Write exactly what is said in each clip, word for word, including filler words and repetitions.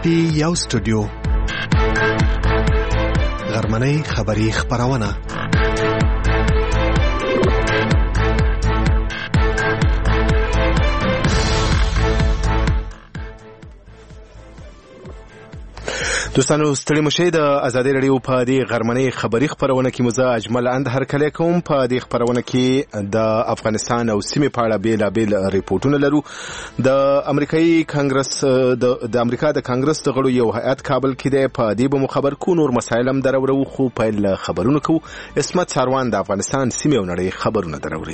کې یو سټوډیو غرمنۍ خبری خبرونه دوستانو ستړي مشه د ازادي رادیو په دې غرمنۍ خبری خبرونه کې مزه اجمل اند هر کله کوم په دې خبرونه کې د افغانستان او سیمې په اړه بیل بیل ریپورتونه لرو. د امریکایي کانګرس د د امریکا د کانګرس د غړو یو هیئت کابل کې د په دې به خبر کو نور مسایل هم درورو خو په خبرونه کو اسمت ساروان د افغانستان سیمې او نړۍ خبرونه دروري.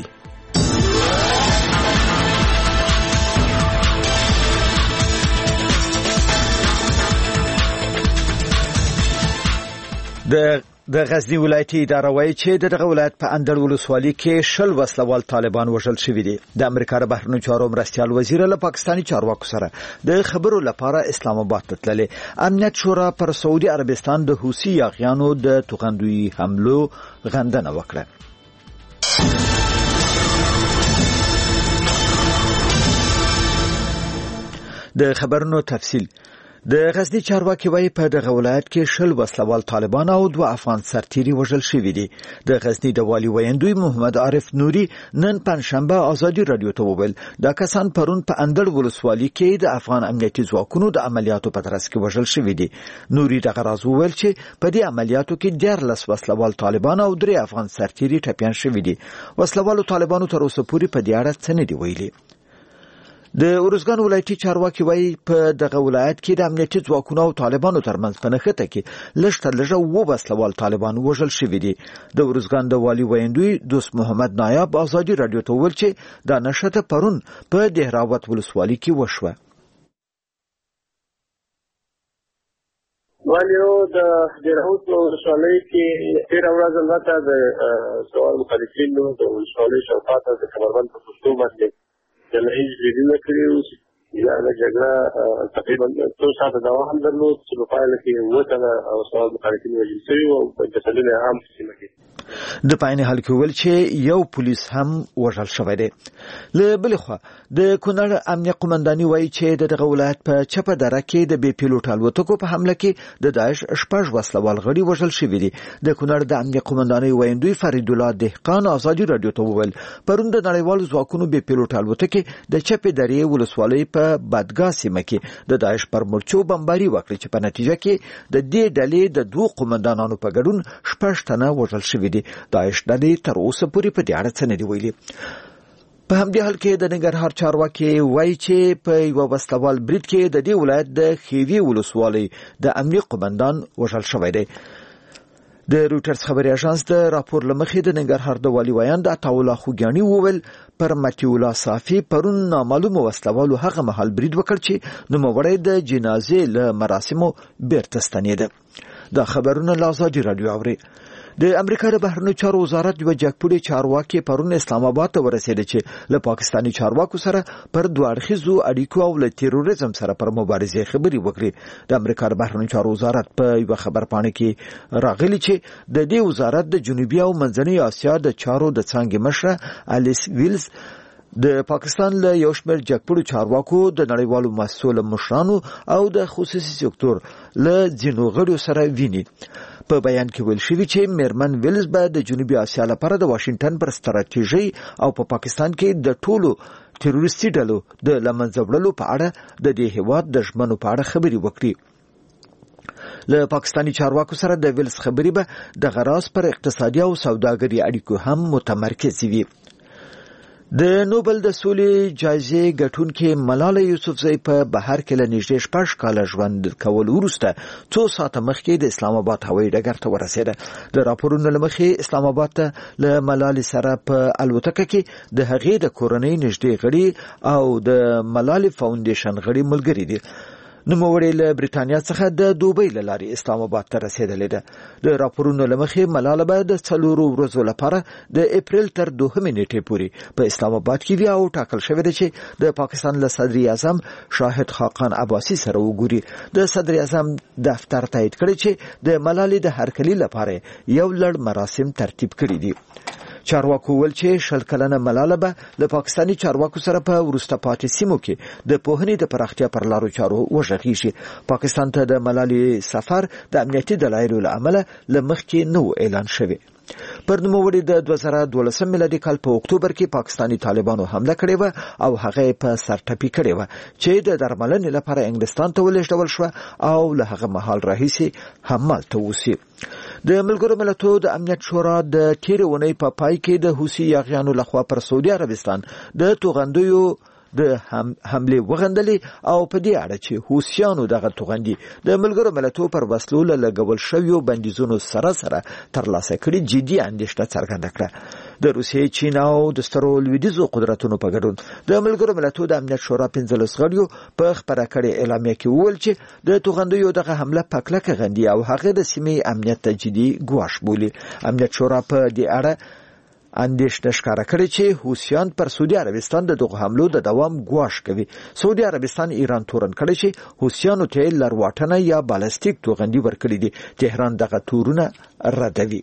د د غزنی ولایتي اداره وايي چې دغه ولایت په اندړ ولسوالۍ کې شل وسلوال طالبان وژل شوي دي. د امریکا د بهرنیو چارو مرستیال وزیر له پاکستاني چارواکو سره د خبرو لپاره اسلام آباد ته تللی. امنیت شورا پر سعودي عربستان د حوثي یاغیانو د توغندوی حملو غندنه وکړه. د خبرونو تفصیل. د غزنی چارواکي وايي په دغه ولایت کې شل وسلوال طالبان او دوه افغان سرتیري وژل شوي دي. د غزنی د والي ویندوی محمد عارف نوري نن پنځشنبه ازادي رادیو ته وویل دا کسان پرون په اندړ ولسوالۍ کې د افغان امنیتي ځواکونو د عملیاتو په ترڅ کې وژل شوي دي. نوري دغه راز وویل چې په دې عملیاتو کې دیارلس وسلوال طالبان او درې افغان سرتیري ټپیان شوي دي. وسلوالو طالبانو تر اوسه پورې په دې اړه څه نه دي ویلي. د ارزګان ولایتي چارواکي وايي په دغه ولایت کې د امنیتي ځواکونو او طالبانو ترمنځ په نښته کې لږ تر لږه اووه وسلوال طالبان وژل شوي دي. د ارزګان د والي ویندوی دوست محمد نایاب ازادي رادیو ته وویل چې دا نښته پرون په دهراوت ولسوالۍ کې وشوه. والیو د دهراوت ولسوالۍ کې تېره ورځ البته د سوال مخالفینو د ولسوالۍ شاوخواته د کمربند په پوستو باندې د لهیج ویډیو کړیو یا د جګړه تقریبا څو ساعته دوام درلود چې په پایله کې اووه تنه سوال مخالفین وژل شوي وو په جسدونه عام سیمه کې. د پاینې حال کې ویل چې یو پولیس هم وژل شوی دی. له بلې خوا د کونړ امنیه قومنداني وایي چې دغه ولایت په چپه دره کې د بې پیلوټ الوتکو په حمله کې د داعش شپږ وسلوال غړي وژل شوي دي. د کونړ د امنیه قومندانۍ ویندوی فرید الله دهقان ازادي رادیو ته وویل پرون د نړیوالو ځواکونو بې پیلوټ الوتکې د چپې درې ولسوالۍ په بدګا سیمه کې د داعش پر مورچو بمباري وکړه چې په نتیجه کې د دې ډلې د دوه قومندانانو په ګډون شپږ تنه وژل شوي دي. داعش ډلې تر اوسه پورې په دې اړه څه نه دي ویلي. په همدې حال کې د ننګرهار چارواکي وایي چې په یو وسلوال برید کې د دې ولایت د خیوي ولسوالۍ د امنیه قومندان وژل شوی دی. د روټرز خبري اژانس د راپور لمخې د ننګرهار د والي ویاند عطاالله خوګیاني وویل پر متي الله صافي پرون نامعلومه وسلوالو هغه مهال برید وکړ چې نوموړی د جنازې له مراسمو بیرته ستنېده. دا خبرونه له ازادي رادیو اوري. د امریکا د بهرنیو چارو وزارت یو جګپوړي چارواکي پرون اسلام آباد ته ورسېد چې له پاکستاني چارواکو سره پر دوه اړخیزو اړیکو او له تیروریزم سره پر مبارزې خبري وکړي. د امریکا د بهرنیو چارو وزارت په یو خبرپاڼه کې راغلي چې د دې وزارت د جنوبي او منځنۍ اسیا د چارو د څانګې مشره الیس ویلز د پاکستان له یو شمېر جګپوړو چارواکو د نړیوالو مسؤل مشرانو او د خصوصي سکتور له ځینو غړو سره ویني. په بیان کې ویل شوی چې میرمن ویلز به د جنوبي اسیا لپاره د واشنگټن پر ستراتیژي او په پاکستان کې د ټولو تروریستي ډلو د لمنځه وړلو په اړه د دې هیواد د ژمنو په اړه خبري وکړي. له پاکستاني چارواکو سره د ویلز خبري به د غراس پر اقتصادي او سوداګري اړیکو هم متمرکز وي. د نوبل د سولې جایزې ګټونکې ملاله یوسفزۍ په بهر کې له نږدې شپږ کاله ژوند کول وروسته څو ساعته مخکې د اسلام آباد هوایي ډګر ته ورسېده. د راپورونو له مخې اسلام آباد ته له ملالې سره په الوتکه کې د هغې د کورنۍ نږدې غړي او د ملالې فاونډیشن غړي ملګري دي. نوموړی له بریتانیا څخه د دوبۍ له لارې اسلام آباد ته رسېدلې ده. د راپورونو له مخې ملاله به د څلورو ورځو لپاره د اپریل تر دوهمې نیټې پورې په اسلام آباد کې وي او ټاکل شوې ده چې د پاکستان له صدر اعظم شاهد خاقان عباسي سره وګوري. د صدر اعظم دفتر تایید کړی چې د ملالې د هرکلي لپاره یو لړ مراسم ترتیب کړي دي. چارواکو ول چې شل کلنه ملاله به له پاکستاني چارواکو سره په وروسته پاتې سیمو کې د پوهنې د پراختیا پر لارو چارو وژغېږي. پاکستان ته د ملالې سفر د امنیتي دلایلو له امله له مخکې نه و اعلان شوی. پر نوموړي د دوه زره دولسم میلادي کال په اکتوبر کې پاکستاني طالبانو حمله کړې و او هغه په سرټپي کړې و چې د درملنې لپاره انګلستان ته ولېږدول شو او له هغه مهال راهیسې همالته اوسي. د ملګرو ملتونو د امنیت شورا د تېرې اونۍ په پا پای کې د حوثي یاغیانو لخوا پر سعودي عربستان د توغندیو د حمله وغندلې او په دې اړه چې حوثیانو دغه توغندي د ملګرو ملتونو پر وسلو له لګول شویو بندیزونو سره سره ترلاسه کړي جدي اندېښنه څرګنده کړه. د روسیې، چین او د سترو لویدیځو قدرتونو په ګډون د ملګرو ملتونو د امنیت شورا پنځلس غړیو په خبره کړې اعلامیه کې وویل چې د توغندیو دغه حمله په کلکه غندي او هغه د سیمې امنیت ته جدي ګواښ بولي. امنیت شورا په دې اړه اندېښنه ښکاره کړې چې حوثیان پر سعودي عربستان د دغه حملو د دوام ګواښ کوي. سعودي عربستان ایران تورن کړی چې حوثیانو ته لرواټنه یا بالستیک توغندي ورکړي دي. تهران دغه تورونه ردوي.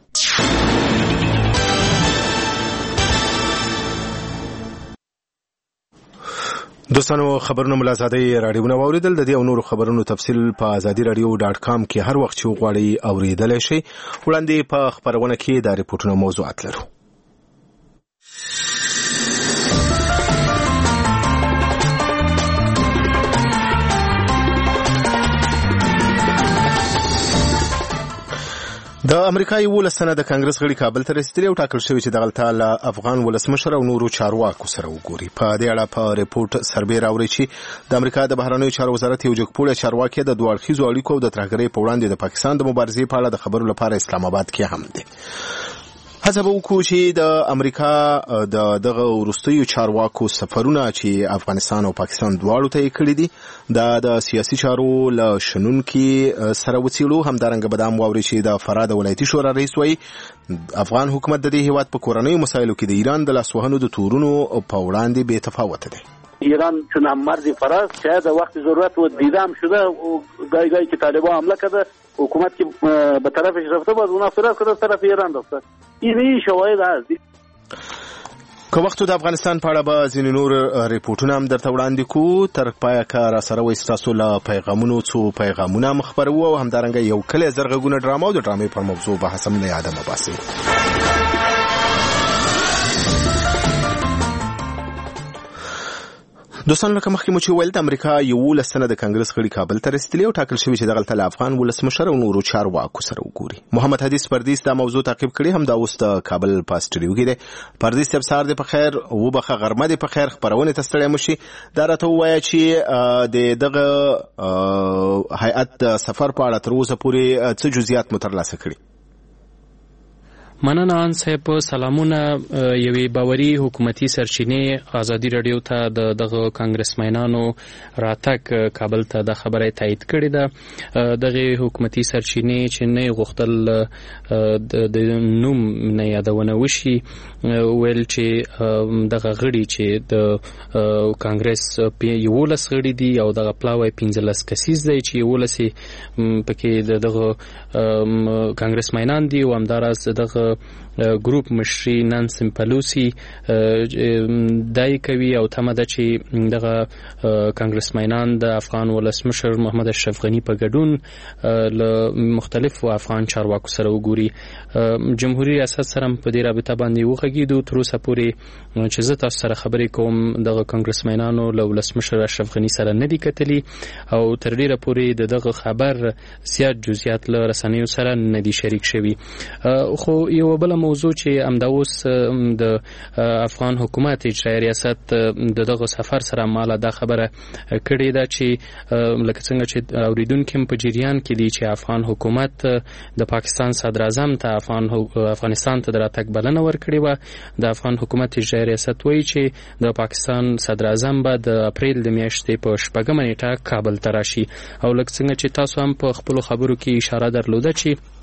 دوستانو خبرونه ملازادي رادیوونه واوریدل. د دې او نورو خبرونو تفصیل په ازادي رادیو ډاټ کام کې هر وخت چې وغواړئ اوریدلای شئ. وړاندې په خبرونه کې د ریپورتونو موضوعات لرو. د امریکا یولس سنه د کانګرس غړي کابل ته رسیدلي او ټاکل شوی چې دغه له افغان ولسمشر او نورو چارواکو سره وګوري. په دې اړه په ریپورت سروې راوړي چې د امریکا د بهرنیو چارو وزارت یو جګپوړی چارواکي د دوه اړخیزو اړیکو او د ترهګرۍ په وړاندې د پاکستان د مبارزې په اړه د خبرو لپاره اسلام آباد کې هم دي. هڅه به وکړو چې د امریکا د دغه وروستیو چارواکو سفرونه چې افغانستان او پاکستان دواړو ته یې کړي دي دا د سیاسي چارو له شنونکي سره وڅېړو. همدارنګه به دا هم واورئ چې د فراه د ولایتي شورا رئیس وایي افغان حکومت د دې هیواد په کورنیو مسایلو کې د ایران د لاسوهنو د تورونو په وړاندې بې تفاوته دی. ایران چون مرز فراز شاید وقت ضرورت و دیدم شده و گاهی گاهی که طالبان حمله کرده حکومت که به طرفش رفته باز اونا فرار کرده طرف ایران رفته. این شواهد هست. که وختو د افغانستان په اړه به ځینې نور ریپورټونه هم درته وړاندې کوو. تر پایه که راسره وایي ستاسو له پیغامونو څو پیغامونه هم خپروو او همدارنګه یو کلی زر غږونه ډرامه او د ډرامې پر موضوع بحث هم له یاده مه باسئ. دوستان لکه مخکې مو چې ویل د امریکا یولس سنه د کانګرس غړي کابل ته رسیدلي او ټاکل شوي چې دغلته له افغان ولسمشر او نورو چارواکو سره وګوري. محمد حدیث پردیس دا موضوع تعقیب کړي. هم دا اوس د کابل په اسټوډیو کې دی. پردیس صاحب سهار دې په خیر وبخه غرمه دې په خیر خپرونې ته ستړی مشي. دا راته ووایه چې د دغه هیئت د سفر په اړه تر اوسه پورې څه جزئیات مو ترلاسه کړي؟ مننه ان صاحب. سلامونه. یوې باوري حکومتي سرچینې ازادي رادیو ته د دغه کانګرسمنانو راتګ کابل ته د خبره تایید کړې ده. دغه حکومتي سرچینې چې نه غوښتل د نوم نه یادونه وشي ویل چې دغه غړي چې د کانګرس یولس غړي دي او دغه پلاوی پنځلس کسیز دی چې یولس پکې دغه کانګرسمنان دي او همداراز دغه ګروپ مشري نانسي پلوسی دای کوي او تمه ده چې دغه کانګرسمنان د افغان ولسمشر محمد اشرف غنی په ګډون له مختلفو افغان چارواکو سره وګوري. جمهوریت ریاست سره په دې رابطه باندې وغږیدو. تر اوسه پورې چې زه تاسو سره خبرې کوم دغه کانګرسمنانو له ولسمشر اشرف غنی سره نه دي کتلي او تر ډیره پورې دغه خبر زیات جزئیات له رسنیو سره نه دي شریک شوي. خو یو بل موضوع چې امداوس د افغان حکومت اجرایی ریاست د دغه سفر سره مالا دا خبره کړې ده چې لکه څنګه چې اوریدونکو په جریان کې دي چې افغان حکومت د پاکستان صدر اعظم ته افغان افغانستان ته دراتګ بلنه ورکړې و. د افغان حکومت اجرایی ریاست وایي چې د پاکستان صدر اعظم به د اپریل د میاشتې په شپږمه نیټه کابل ته راشي او لکه څنګه چې تاسو هم په خپل خبرو کې اشاره درلوده چې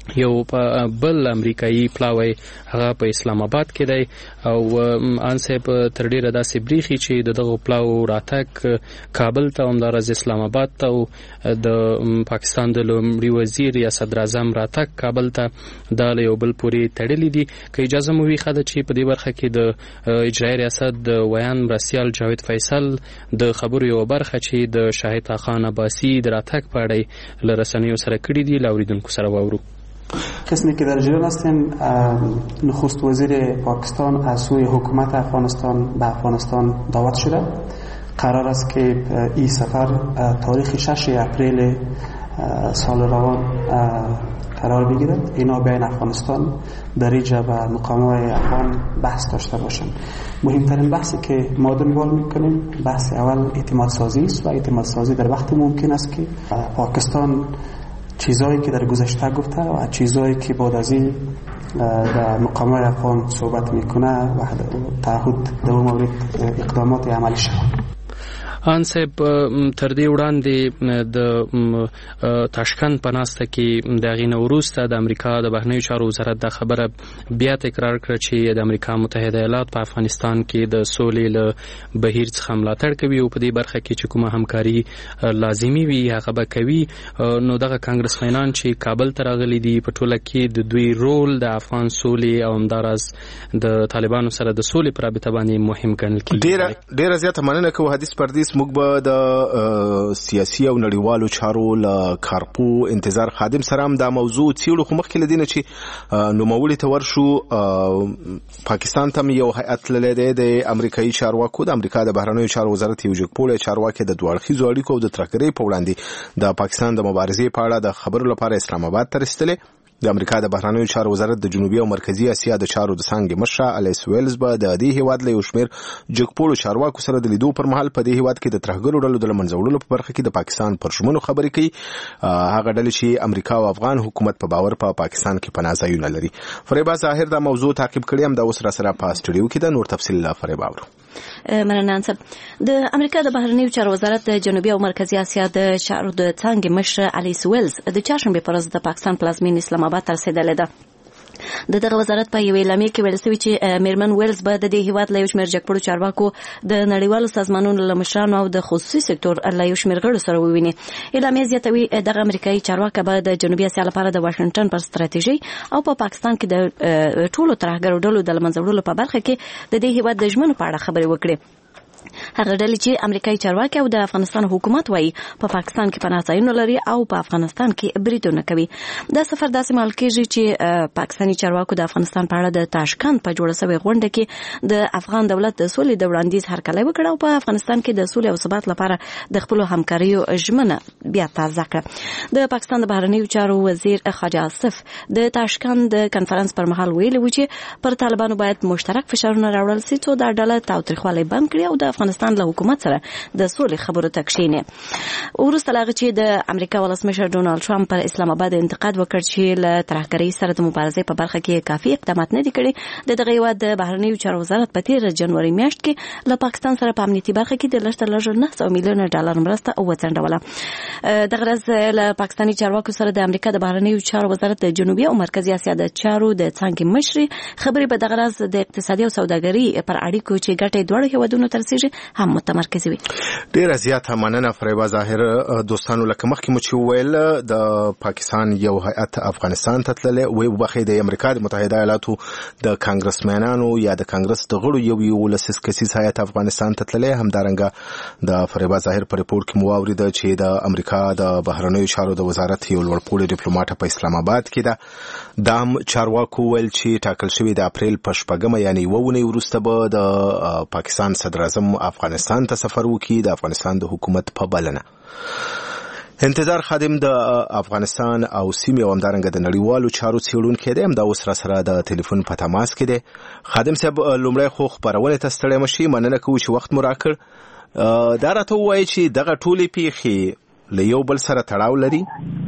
یو بل امریکایي پلاوی هغه په اسلام آباد کې دی او ان صاحب تر ډیره داسې بریخي چې دغه پلاو راتګ کابل ته همدارس اسلام آباد ته او د پاکستان د لومړي وزیر یا صدر اعظم راتګ کابل ته د یو بل پورې تړلې دي. که اجازه مو وي خاله چې په دې برخه کې د اجرایي ریاست د ویان مرستیال جاوید فیصل د خبرو یو برخه چې د شاهد خان عباسی د راتګ په اړه له رسنیو سره کړي دي لاوریدونکو سره واورو. قسمی که در جریان هستیم، نخست وزیر پاکستان از سوی حکومت افغانستان به افغانستان دعوت شده. قرار است که این سفر تاریخ شش اپریل سال روان قرار بگیرد. اینا بین افغانستان در اینجا به مقامات افغان بحث داشته باشند. مهمترین بحثی که ما دنبال میکنیم بحث اول اعتماد سازی است و اعتماد سازی در وقت ممکن است که پاکستان چیزایی که در گذشته گفته و چیزایی که بعد از این در مقامات افغان صحبت میکنه و تعهد در اون مورد اقدامات عملی شود. ان صاحب تر دې وړاندې د تاشکند په ناسته کې د غینه وروسته د امریکا د بهرنیو چارو وزارت د خبره بیا تکرار کړ چې د امریکا متحده ایالات په افغانستان کې د سولې له بهیر څخه ملاتړ کوي او په دې برخه کې چې کومه همکاري لازمي وي هغه به کوي. نو دغه کانګرسمنان چې کابل ته راغلي دي په ټوله کې د دوی رول د افغان سولې او همداراز د طالبانو سره د سولې پر رابطه باندې مهم ګڼل کېږي. ډیره ډیره زیاته مننه کوم حدیث پردیس. موږ به د سیاسي او نړیوالو چارو له کارپو انتظار خادم سره هم دا موضوع څیړو، خو مخکې لدینه چې نوموړي ته ورشو پاکستان ته یو هیئت لري د امریکایي چارواکو د امریکا د بهرنیو چارو وزارت یو جګپوړی چارواکي د دوه اړخیزو اړیکو او د ترکرې په وړاندې د پاکستان د مبارزې په اړه د خبرو لپاره اسلام آباد ته رسیدلې. د امریکا د بهرنیو چارو وزارت د جنوبي او مرکزی اسیا د چارو د څنګه مشر الیس ویلز به د دې هیواد له یو شمېر جګپوړو چارواکو سره د لیدو پر مهال په دې هیواد کې د ترهګرو ډلو د منځوړلو په برخه کې د پاکستان پر شمنو خبرې کوي. هغه ډلې چې امریکا او افغان حکومت په باور په پا پاکستان کې پناهځایونه لري. فریبا ظاهر دا موضوع تعقیب کړی هم د اوس را سره په سټډیو کې د نور تفصیل لا فریبا ورو. مننه انصر. د امریکا د بهرنیو چارو وزارت د جنوبي او مرکزی اسیا د چارو د څنګه مشر الیس ویلز د چهارشنبه پر ورځ د پاکستان پلازمین اسلام آباد ته رسیدلې ده. د دغه وزارت په یو اعلامیه کې ویل شوی چې میرمن ویلز به د دې هیواد له یو شمېر جګپړو چارواکو د نړیوالو سازمانونو له مشرانو او د خصوصي سکتور له یو شمېر غړو سره وویني. اعلامیه زیاتوي دغه امریکایي چارواکي به د جنوبي اسیا لپاره د واشنگټن پر ستراتیژي او په پاکستان کې د ټولو ترهګرو ډلو د منځوړلو په برخه کې د دې هیواد د ژمنو په اړه خبرې وکړي. هغه ډلې چې امریکایي چارواکي او د افغانستان حکومت وایي په پاکستان کې پناهځایونه لري او په افغانستان کې بریدونه کوي. دا سفر داسې مهال کېږي چې پاکستاني چارواکو د افغانستان په اړه د تاشکند په جوړه شوې غونډه کې د افغان دولت د سولې د وړاندیز هرکلی وکړ او په افغانستان کې د سولې او ثبات لپاره د خپلو همکاریو ژمنه بیا تازه کړه. د پاکستان د بهرنیو چارو وزیر خواجه آصف د تاشکند د کنفرانس پر مهال ویلي و چې پر طالبانو باید مشترک فشارونه راوړل شي څو دا ډله تاوتریخوالی بند کړي او د افغانستان له حکومت سره د سولې خبرو ته کښیني. وروسته له هغه چې د امریکا ولسمشر ډونالد ټرمپ پر اسلام آباد انتقاد وکړ چې له ترهګرۍ سره د مبارزې په برخه کې کافي اقدامات نه دي کړي، د دغه هیواد د بهرنیو چارو وزارت په تیر جنوري میاشت کې له پاکستان سره په امنیتي برخه کې د لږ تر لږه نه سوه میلیونه ډالر مرسته وڅنډوله. دغه ورځ له پاکستاني چارواکو سره د امریکا د بهرنیو چارو وزارت د جنوبي او مرکزی اسیا د چارو د څنګه مشري خبرې به دغه ورځ د اقتصادي او سوداګري پر اړیکو چې ګټې دوړ هیوادونو ترسيږي هم متمرکز وي. ډیره زیاته مننه فریبا ظاهر. دوستانو لکه مخکې مو چې ویل د پاکستان یو هیئت افغانستان ته تللی وي وبخې د امریکا د متحده ایالاتو د کانګرسمنانو یا د کانګرس د غړو یو یو لسیس کسیز هیئت افغانستان ته تللی. همدارنګه د فریبا ظاهر پر ریپورت کې مو واوریده چې د امریکا د بهرنیو چارو د وزارت یو لوړپوړی ډیپلوماټ په اسلام آباد کې ده. دام چارواکو ویل چې ټاکل شوی د اپریل په شپږمه یعنی یوه اونۍ وروسته به د پاکستان صدر اعظم افغانستان ته سفر وکړي د افغانستان د حکومت په بلنه. انتظار خادم د افغانستان او سیمې او همدارنګه د نړیوالو چارو څېړونکی دی، همدا اوس را سره د ټلیفون په تماس کې دی. خادم صاحب لومړی خو خپرونې ته ستړی مشي، مننه کوو چې وخت مو راکړ. دا راته ووایي چې دغه ټولې پیښې له یو بل سره تړاو لري؟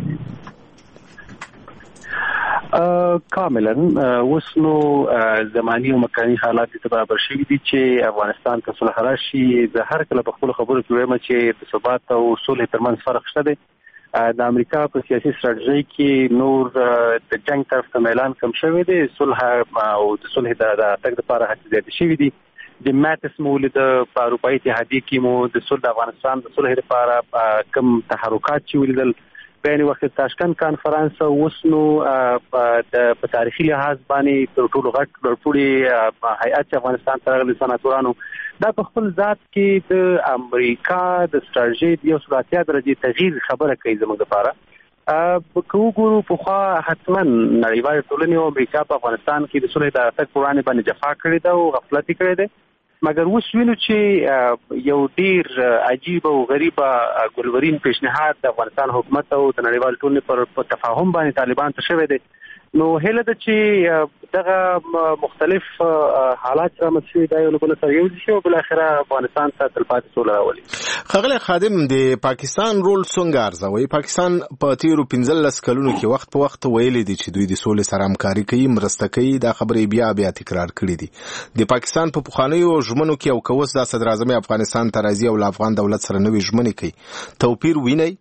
کاملا اوس نو زماني او مکاني حالات ته برابر شوي دي چې افغانستان ته صلح راشي. د هر کله په خپل خبرو کې وایم چې د ثبات او سولې ترمنځ فرق شته دی. د امریکا په سیاسي ستراتیژي کې نور د جنگ طرف ته اعلان کم شوی دی، صلح او د صلح د تک لپاره هڅې زیاتې شوې دي. د ماتس مولد په اروپאי اتحادیه کې مو د صلح د افغانستان د صلح لپاره کم تحرکات چې ولیدل. بین وخت تاشکند کانفرنس وسنو په تاریخي لحاظ باندې تر ټولو غټ لوړپوړي هیئت افغانستان ته راغلي سناتورانو دا په خپل ذات کې د امریکا د ستراتیژي یو ثلاثه درجه تغییر خبره کوي زموږ لپاره. په کوګورو په خوا حتما نړیوال ټولنې او امریکا په افغانستان کې د صلح د تک قرآن باندې جفا کړې ده او غفلت کړې ده. مګر اوس وینو چې یو ډیر عجیب او غریب ګلورین پیشنهاد د افغانستان حکومت او د نړیوال ټولنې پر تفاهم باندې طالبان ته شوی دی. نو هله د چې دغه مختلف حالات رامنځته شوي دا یو له بل سره یو ځای شي او بالاخره افغانستان ته تلپاتې سوله راولي. ښاغلی خادم، د پاکستان رول څنګه ارزوي؟ پاکستان په تیرو پنځلس کلونو کې وخت په وخت ویلي دي چې دوی د سولې سره همکاري کوي، مرسته کوي. دا خبرې بیا بیا تکرار کړي دي. د پاکستان په پخوانیو ژمنو کې او کوس د صدر اعظم افغانستان ته راځي او له افغان دولت سره نوې ژمنې کوي، توپیر وینئ؟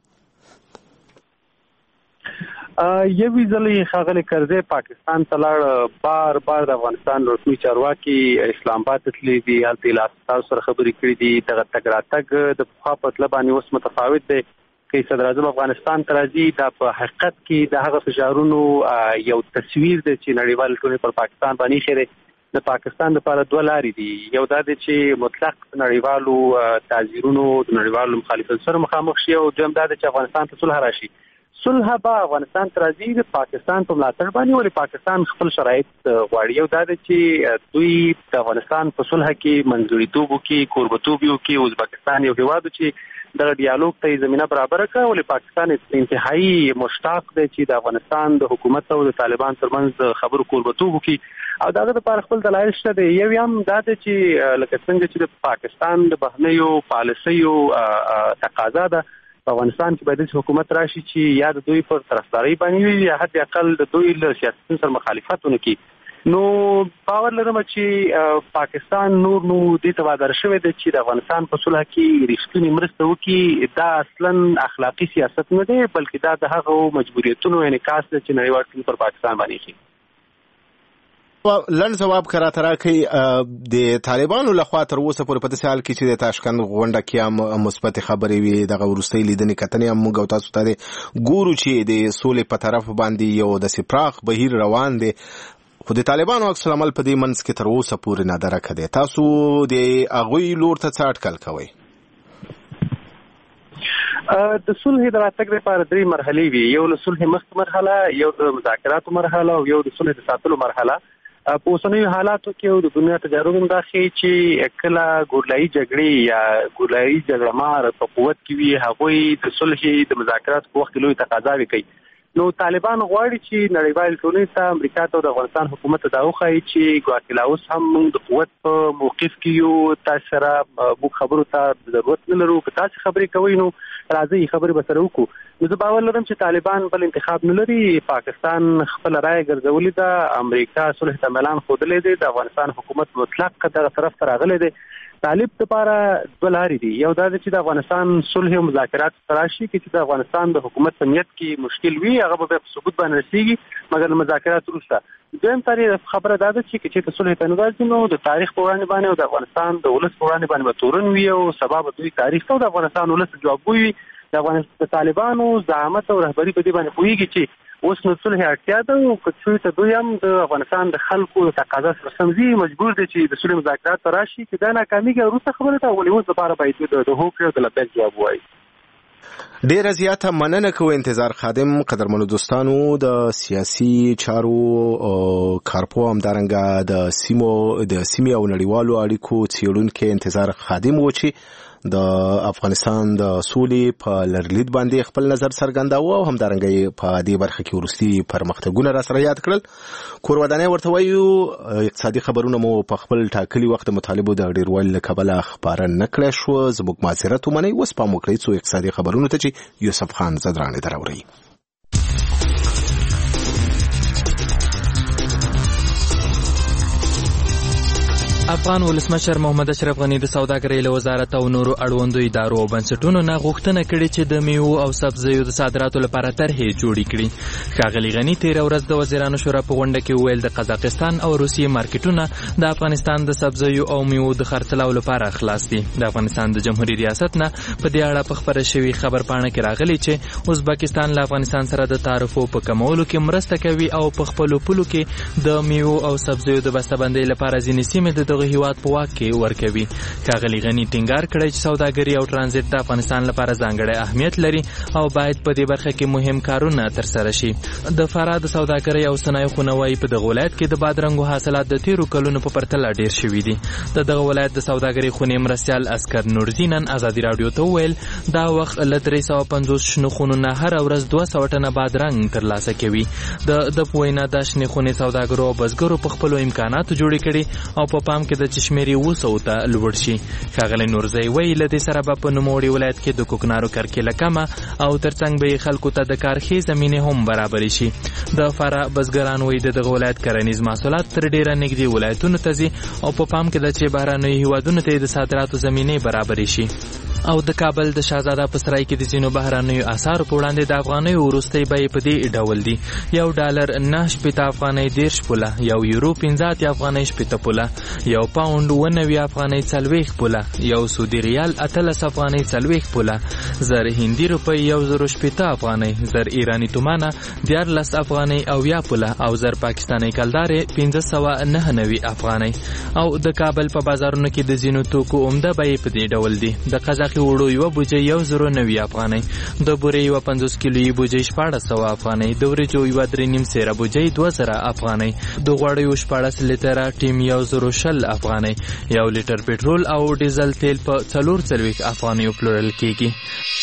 یوې ځلې ښاغلی کرزی پاکستان ته لاړ، بار بار د افغانستان رسمي چارواکي اسلام آباد ته تللي دي، هلته یې له سره خبرې کړي دي. دغه تګ راتګ د پخوا په تله باندې اوس متفاوت دی. که صدر اعظم افغانستان ته راځي دا په حقیقت کې د هغه فشارونو یو تصویر دی چې نړیوال ټولنې پر پاکستان باندې ایښی دی. د پاکستان لپاره دوه لارې دي، یو دا دی چې مطلق نړیوالو تعذیرونو د نړیوالو مخالفت سره مخامخ شي، او دویم دا دی چې افغانستان ته صلح راشي. صلح به افغانستان ته راځي د پاکستان په ملاتړ باندې، ولې پاکستان خپل شرایط غواړي. یو دا دی چې دوی د افغانستان په صلح کې منځګړیتوب وکړي، کوربتوب یې وکړي. ازبکستان یو هېواد چې دغه ډیالوګ ته یې زمینه برابره کړه، ولې پاکستان انتهایی مشتاق دی چې د افغانستان د حکومت او د طالبان ترمنځ د خبرو کوربتوب وکړي، او دغه لپاره خپل دلایل شته دی. یو هم دا دی چې لکه څنګه چې د پاکستان د بهرنیو پالیسیو تقاضا ده په افغانستان کې باید حکومت راشي چې یا د دوی پر طرفداري باندې وي یا حد اقل د دوی له سیاستونو سره مخالفت ونه کړي. نو باور لرم چې پاکستان نور نو دې ته وادار شوی دی چې د افغانستان په صلح کې رښتینې مرسته وکړي. دا اصلا اخلاقی سیاست نه دی، بلکې دا د هغو مجبوریتونو انعکاس دی چې نړیوال ټولنې پر پاکستان باندې ایښي. لنډ ځواب کراته راکړئ. د طالبانو لخوا تر اوسه پورې په داسې حال کې چې د تاشکند غونډه کې هم مثبت خبرې وي، دغه وروستۍ لیدنې کتنې هم موږ او تاسو ته ګورو چې د سولې په طرف باندې یو داسې پراخ بهیر روان دی، خو د طالبانو عکس العمل په دې منځ کې تر اوسه پورې نادرکه دی. تاسو د هغوی لور ته څه اټکل کوئ؟ د صلح د راتګ لپاره درې مرحلې وي، یو له صلح مخکې مرحله، یو د مذاکراتو مرحله او یو د صلح د ساتلو مرحله. په اوسنیو حالاتو کې او د دنیا تجارب هم دا ښیي چې کله ګوریلایي جګړې یا ګوریلایي جګړه مار په قوت کې وي، هغوی د صلح د مذاکراتو په وخت کې لوی تقاضاوې کوي. نو طالبان غواړي چې نړیوال ټولنې ته امریکا ته او د افغانستان حکومت ته دا وښایي چې ګواکې لا اوس هم موږ د قوت په موقف کې یو، تاسو سره موږ خبرو ته ضرورت نه لرو، که تاسو خبرې کوئ نو راځئ خبرې به سره وکړو. نو زه باور لرم چې طالبان بل انتخاب نه لري. پاکستان خپل رایه ګرځولې ده، امریکا صلح ته اعلان ښودلی دی، د افغانستان حکومت مطلق دغه طرف ته راغلی دی. طالب لپاره دوه لارې دي، یو دا چې د افغانستان صلح او مذاکرات راشي چې د افغانستان د حکومت په نیت کې مشکل وي، هغه به په ثبوت باندې رسیږي، مګر مذاکرات وروسته. دویم طریقه خبره دا ده چې چې صلح ته نه راځي نو د تاریخ په وړاندې باندې او د افغانستان د ولس په وړاندې باندې به تورن وي او سبا به دوی تاریخ ته د افغانستان ولس جوابګوی وي. د افغانستان د طالبانو زعامت او رهبري په دې باندې پوهېږي چې اوس نو صلح اړتیا ده، او که څوی ته دوی هم د افغانستان د خلکو د تقاضا سره سمځي مجبور دي چې د صلح مذاکرات ته راشي. چې دا ناکامېږي وروسته خبره ده، ولې اوس دپاره باید د هو کړي او د لبیک جواب ووایي. ډیره زیاته مننه کوو انتظار خادم. قدرمنو دوستانو، د سیاسي چارو کارپو همدارنګه د سیمو د سیمې او نړیوالو اړیکو څېړونکی انتظار خادم و چې د افغانستان د سولې په لرلید باندې خپل نظر څرګنداوه او همدارنګه په دې برخه کې وروستي پرمختګونه را سره یاد کړل. کور ودانۍ ورته وایو. اقتصادي خبرونه مو په خپل ټاکلي وخت مطالبو د ډیروالي له کبله خبره نه کړی شو. زموږ معذرت ومنئ. اوس پام وکړئ څو اقتصادي خبرونو ته چې یوسف خان زدرانې دراوړي. افغان ولسمشر محمد اشرف غنی د سوداګرۍ له وزارت او نورو اړوندو ادارو او بنسټونو نه غوښتنه کړې چې د میوو او سبزیو د صادراتو لپاره طرحې جوړې کړي. ښاغلي غنی تېره ورځ د وزیرانو شورا په غونډه کې وویل د قزاقستان او روسیې مارکیټونه د افغانستان د سبزیو او میوو د خرڅلاو لپاره خلاص دي. د افغانستان د جمهوریت ریاست نه په دې اړه په خبره شوي خبر پاڼه کې راغلي چې ازبکستان له افغانستان سره د تعرفو په کمولو کې مرسته کوي او په خپلو پولو کې د میوو او سبزیو د بسته‌بندۍ لپاره ځینې سیمې د دغه هیواد په واک کې ورکوي. ښاغلي غني ټینګار کړی چې سوداګري او ترانزیت د افغانستان لپاره ځانګړی اهمیت لري او باید په دې برخه کې مهم کارونه ترسره شي. د فراه د سوداګرۍ او صنایعو خونوایي په دغه ولایت کې د بادرنګو حاصلات د تیرو کلونو په پرتله ډیر شوي دي. د دغه ولایت د سوداګرۍ خونې مرستیال اسکر نورزي نن ازادي راډیو ته وویل دا وخت له درې سوه پنځوس شنو خونو نه هره ورځ دوه سوه ټنه بادرنګ ترلاسه کوي. د د په وینا دا شنې خونې سوداګرو او بزګرو په خپلو امکاناتو جوړې کړي او په پام کې د شمیرې اوه سوو ته لوړ شي. ښاغلی نورزی وایي له دې سره به په نوموړي ولایت کې د کوکنارو کرکیله کمه او ترڅنګ به یې خلکو ته د کار ښې زمینې هم برابرې شي. د فراه بزګران وایي د دغه ولایت کرنیز محصولات تر ډېره نږدې ولایتونو ته ځي او په پام کې ده چې بهرنیو هیوادونو ته یې د صادراتو زمینې برابرې شي. او د کابل د شهزاده په سرای کې د ځینو بهرنیو اسعارو په وړاندې د افغانیو وروستۍ بیې په دې ډول دي: یو ډالر نهه شپېته افغانۍ دېرش پوله، یو یورو پنځه اتیا افغانۍ شپېته پوله، یو پاونډ اووه نوي افغانۍ څلوېښت پوله، یو سعودي ریال اتلس افغانۍ څلوېښت پوله، زر هندي روپۍ یو زر شپېته افغانۍ، زر ایراني تومانه دیارلس افغانۍ اویا پوله او زر پاکستاني کلدارې پنځه سوه نهه نوي افغانۍ. او د کابل په بازارونو کې د ځینو توکو عمده بیې په دې ډول دي: د قزاقي وړو یوه بوجۍ یو زر نوي افغانۍ، د بورې یوه پنځوس کیلویي بوجۍ شپاړس سوه افغانۍ، د وریجو یوه درې نیم سیره بوجۍ دوه زره افغانۍ، د غوړیو شپاړس لیتره ټیم یو زر شل افغانۍ، یو لیټر پټرول او ډیزل تیل په څلور څلوېښت افغانیو پلورل کیږي.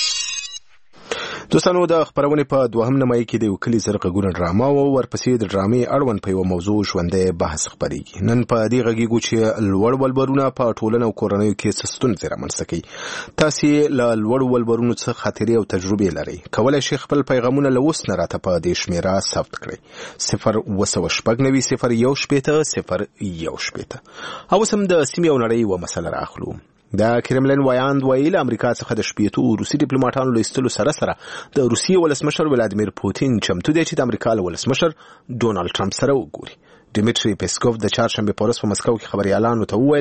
دوستانو د خبرونې په دوهم نیمایي کې د یو کلي زر غږونه ډرامه او ورپسې د ډرامې اړوند په یوه موضوع ژوندی بحث خپرېږي. نن په دې غږیږو چې لوړ ولبرونه په ټولنه او کورنیو کې څه ستونزې رامنځته کوي. تاسې له لوړو ولبرونو څه خاطرې او تجربې لرئ. کولی شئ خپل پیغامونه له اوس نه راته په دې شمېره ثبت کړئ: صفر اوه سوه شپږ نوي صفر یو شپېته صفر یو شپېته. او اوس هم د سیمې او نړۍ یوه مسله رااخلو. د کرملین وایاند وایي له امریکا څخه د شپېتو روسي ډیپلوماټانو له ایستلو سره سره د روسیې ولسمشر ولادیمیر پوتین چمتو دی چې د امریکا له ولسمشر ډونالډ ټرمپ سره وګوري. ډیمیټري پیسکوف د چهارشنبې په ورځ په مسکو کې خبریالانو ته وویل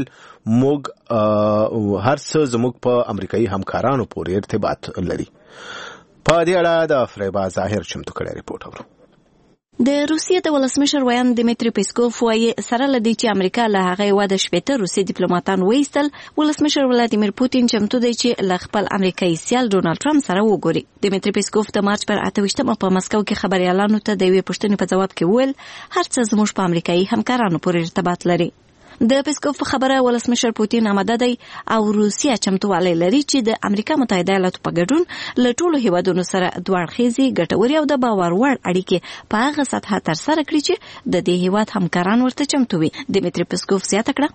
موږ هر څه زموږ په امریکایي همکارانو پورې ارتباط لري. په دې اړه د فریبا ظاهر چمتو کړی ریپورټ اورو. د روسیې د ولسمشر ویان دیمیتری پیسکوف وایي سره لدی چې امریکا له هغه واده شپېته روسي ډیپلوماټان وایستل، ولسمشر ولادیمیر پوتین چمتو دی چې له خپل امریکایي سیال ډونالډ ټرمپ سره وګوري. دیمیتری پیسکوف د مارچ پر اته ویشتمه په مسکو کې خبريالانو ته د یوې پوښتنې په جواب کې وویل هر څه زموږ په امریکایي همکارانو پورې ارتباط لري. د پیسکوف خبره ولسمشر پوتین آماده دی او روسیا چمتووالی لري چې د امریکا متحده ایالاتو په ګډون له ټولو هیوادونو سره دوه اړخیزې ګټورې او د باور وړ اړیکې په هغه سطحه ترسره کړي چې د دې هیواد همکاران ورته چمتو وي. دیمیتری پیسکوف زیاته کړه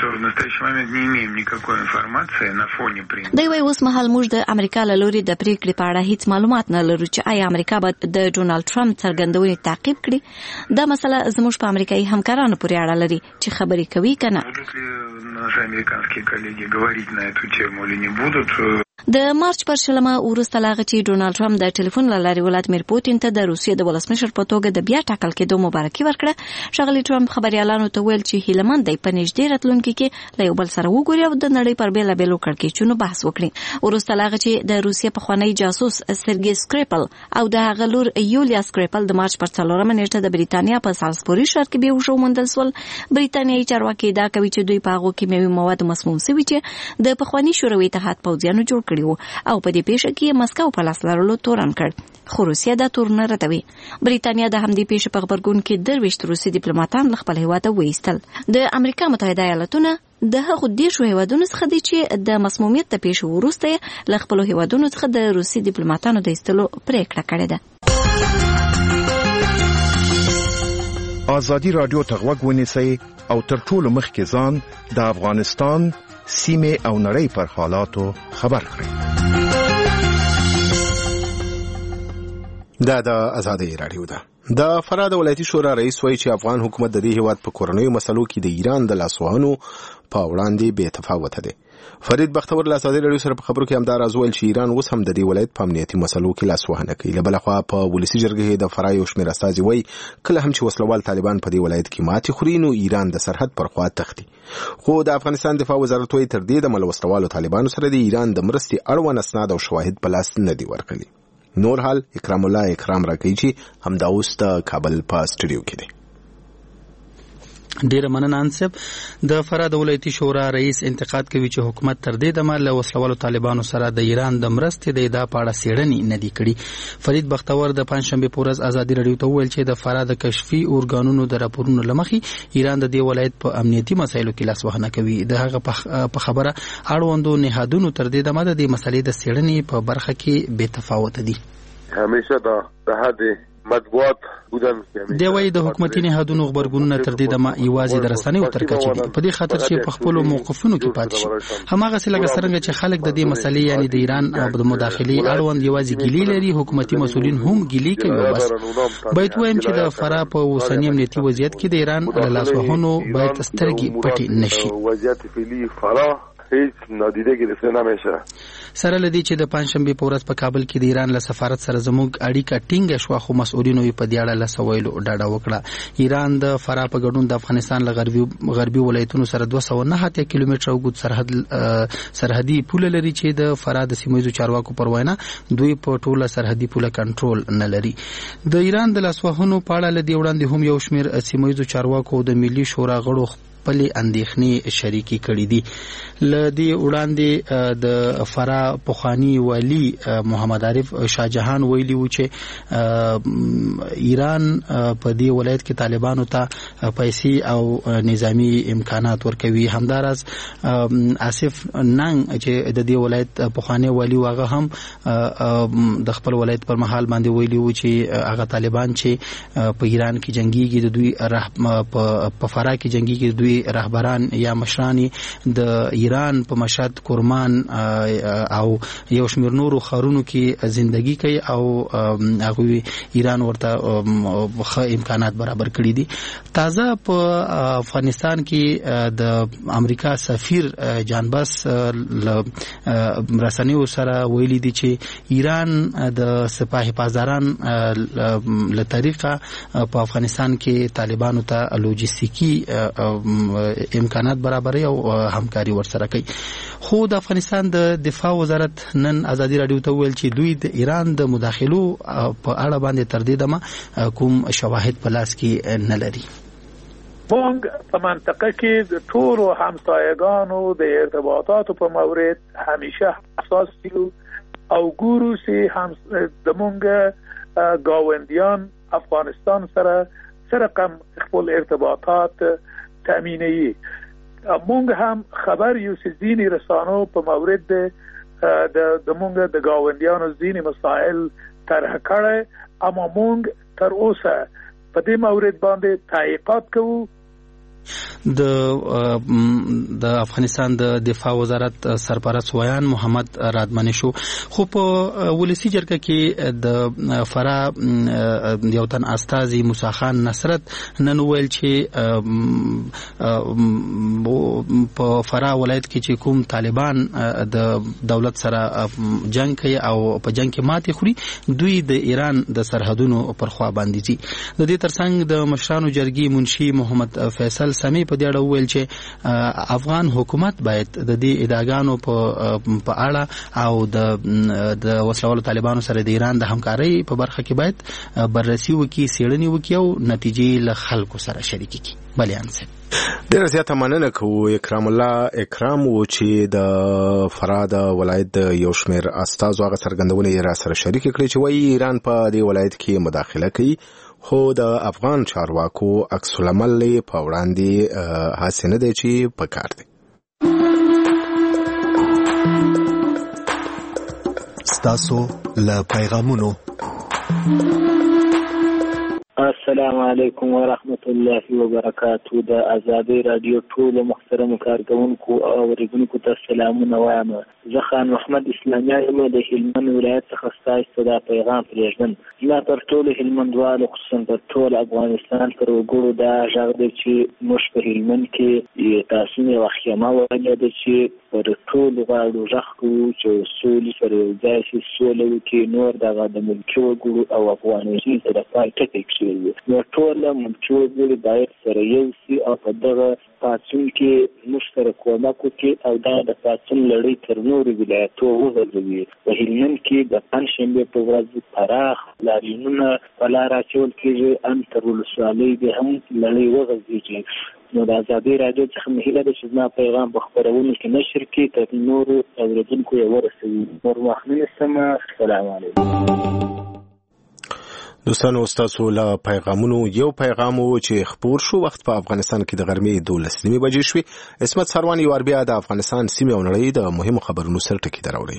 دی وایي اوس مهال موږ د امریکا له لوري د پریکړې په اړه هیڅ معلومات نه لرو چې آیا امریکا به د ډونالډ ټرمپ څرګندونې تعقیب کړي. دا مسله زموږ په امریکایي همکارانو پورې اړه لري چې خبرې کوي کنه. د مارچ پر شلمه وروسته له هغه چې ډونالډ ټرمپ د ټلیفون له لارې ولادیمیر پوتین ته د روسیې د ولسمشر په توګه د بیا ټاکل کېدو مبارکي ورکړه، ښاغلي ټرمپ خبریالانو ته ویل چې هیلهمند دی په نږدې راتلونکي کې له یو بل سره وګوري او د نړۍ پر بېلابېلو کړکېچونو بحث وکړي. وروسته له هغه چې د روسیې پخوانی جاسوس سرګي سکریپل او د هغه لور یولیا سکریپل د مارچ پر څلورمه نیټه د بریتانیا په سالزبوري ښار کې بېهوښه وموندل شول، بریتانیایي چارواکي ادعا کوي چې دوی په هغو کیمیاوي مواد مسموم شوي چې د پخواني شوروي اتحاد پوځیانو جوړ کړي وو او په دې پیښه کې مسکو په لاس لرلو تورن کړ، خو روسیه دا تورن ردوي. بریتانیا د همدې پیښې په غبرګون کې درویشت روسي ډیپلوماټان له خپل هیواده وایستل. د امریکا متحده ایالاتونه د هغو دیرشو هیوادونو څخه دي چې د مسمومیت د پیښې وروسته له خپلو هیوادونو څخه د روسي ډیپلوماټانو د ایستلو پریکړه کړې ده. ازادي راډیو ته غوږ ونیسئ او تر ټولو مخکې ځان د افغانستان سیمې او نړۍ پر حالاتو خبر کړئ. دا د ازادي راډیو ده. د فراه د ولایتي شورا رئیس وایي چې افغان حکومت د دې هیواد په کورنیو مسلو کې د ایران د لاسوهنو په وړاندې بې تفاوته دی. فرید بختور له ازادي راډیو سره په خبرو کې همدا راز ویل چې ایران اوس هم د دې ولایت په امنیتي مسلو کې لاسوهنه کوي. له بله خوا په ولسي جرګې د فراه یو شمېر استازي وایي کله هم چې وسلوال طالبان په دې ولایت کې ماتې خوري نو ایران د سرحد پر خوا تښتي. خو د افغانستان دفاع وزارت وایي تر دې دمه له وسلوالو طالبانو سره د ایران د مرستې اړوند اسناد او شواهد په لاس نه دي ورغلي. نور حال اکرام الله اکرام راکوي چې همدا اوس د کابل په سټوډیو کې دی. ډیره مننه انصب. د فراه د ولایتي شورا رئیس انتقاد کوي چې حکومت تر دې دمه له وسلوالو طالبانو سره د ایران د مرستې د ادعا په اړه څېړنې نه دي کړي. فرید بختور د پنځشنبه په ورځ ازادي راډیو ته وویل چې د فراه د کشفي اورګانونو د راپورونو له مخې ایران د دې ولایت په امنیتي مسایلو کې لاسوهنه کوي. د هغه په خبره اړوندو نهادونو تر دې دمه د دې مسلې د څېړنې په برخه کې بې تفاوت دي. همیشه د هدي مطبوعات بودن دی وایي د حکومتي نهادونو خبرګونونه تر دې دمه یوازې د رسنیو تر کچې دي په دې خاطر چې په خپلو موقفونو کې پاتې شي. هماغسې لکه څرنګه چې خلک د دې مسلې یعنی د ایران د مداخلې اړوند یوازې ګیلې لري حکومتي مسؤلین هم ګیلې کوي. بس باید وایم چې د فراه په اوسني امنیتي وضعیت کې د ایران له لاسوهنو باید سترګې پټې نشي. وضعیت فعلی فراه هیڅ نادیده گرفته نمیشه. سره لدی چې د پنځشنبه په ورځ په کابل کې د ایران له سفارت سره زموږ اړیکه ټینګه شو خو مسؤلینو یې په دې اړه له سویلو ډاډه وکړه. ایران د فراه په ګډون د افغانستان له غربي غربي ولایتونو سره دوه سوه نه اتیا کیلومتره اوږد سرحد سرحدي پوله لري چې د فراه د سیمه ییزو چارواکو پر وینا دوی په ټوله سرحدي پوله کنټرول نه لري. د ایران د لاسوهنو په اړه لدی وړاندې هم یو شمېر سیمه ییزو چارواکو د ملي شورا غړو خپلې اندېښنې شریکې کړې دي. له دې وړاندې د فراه پخواني والي محمد عارف شاه جهان ویلي و چې ایران په دې ولایت کې طالبانو ته پیسې او نظامی امکانات ورکوي. همداراز آصف ننګ چې د دې ولایت پخواني والي واغه هم د خپل ولایت پر مهال باندې ویلي و چې هغه طالبان چې په ایران کې جنگيږي د دوی په فراه کې جنگيږي دوی رهبران یا مشرانی د ایران په مشهد کرمان او یو شمېر نورو ښارونو کې زندگی کوي او هغوی ایران ورته ښه امکانات برابر کړي دي. تازه په افغانستان کې د امریکا سفیر جانبس رسنیو سره ویلي دي چې ایران د سپاه حفاظداران له طریقه په افغانستان کې طالبانو ته لوجستیکی امکانات برابرۍ او همکاري ورسره کوي. خو د افغانستان د دفاع وزارت نن ازادي راډیو ته ویل چې دوی د ایران د مداخلو په اړه باندې تر دې دمه کوم شواهد په لاس کې نه لري. موږ په منطقه کې د ټولو همسایگانو د ارتباطاتو په مورد همیشه حساس یو او ګورو چې هم د موږ گاونډیان افغانستان سره سره کم خپل ارتباطات تامینی. مونږ هم خبر یو چې ځینې رسانو په مورد د د مونږ د گاونډیانو ځینې مسائل طرح کړي اما مونږ تر اوسه په دې مورد باندې تحقیقات کوو. د د افغانستان د دفاع وزارت سرپرست ویان محمد رادمنی شو. خو په ولسی جرګه کې د فراه یو تن استازي موسی خان نصرت نن ویل چې په فراه ولایت کې چې کوم طالبان د دولت سره جنگ کوي او په جنگ کې ماتې خوري دوی د ایران د سرحدونو پر خوا باندې دي. د دې ترڅنګ د مشرانو جرګې منشي محمد فیصل سمي په دې اړه ویل چې افغان حکومت باید د دې ادعاګانو په اړه او د د وسلوالو طالبانو سره د ایران د همکارۍ په برخه کې باید بررسي وکړي، څېړنې وکړي او نتیجې له خلکو سره شریکې کړي. بلیان صاحب ډېره زیاته مننه کوو اکرام الله اکرام و چې د فراه د ولایت د یو شمېر استازو هغه څرګندونې یې را سره شریکې کړې چې وایي ایران په دې ولایت کې مداخله کوي خو د افغان چارواکو عکس العمل په وړاندې هڅې نه دی چې پکار دی. ستاسو له پیغامونو. السلام السلام علیکم ورحمت الله وبرکاتو. د ازادي رادیو ټول محترم کارکونکو او اوریدونکو ته سلامونه وایم. زه خان محمد اسلامي یم د هلمند ولایت څخه ستاسو ته پیغام پرېږدم. زما پر ټول هلمندوالو خصوصا پر ټول افغانستان پر وګړو دا غږ دی چې موږ په هلمند کې تاسو نه وخیمه وایي چې پر ټول غاړو غږ کوو چې سولې سره یو ځای شي، سوله وکړي، نور دغه د ملکي وګړو او افغانستان سره پای ټکی کېږي. نو ټول ملکي وګړي باید سره یو شي او په دغه پاڅون کې موږ سره کومک وکړي او دا د پاڅون لړۍ تر نورو ولایتو وغځوي. په هلمند کې د پنجشنبې په ورځ پراخ لاریونونه په لاره اچول کېږي، ان تر ولسوالۍ دې هم لړۍ وغځېږي. نو د ازادي رادیو څخه مې هیله ده چې زما پیغام په خپرونو کې نشر کړي تر نورو اورېدونکو یې ورسوي. نور وخت نه نیسم. السلام علیکم. دوستانو ستاسو له پیغامونو یو پیغام و چې خپور شو. وخت په افغانستان کې د غرمې دولس نیمې بجې شوې. عصمت سروان یو بیا د افغانستان سیمې او نړۍ د مهمو خبرونو سر ټکي دراوړي.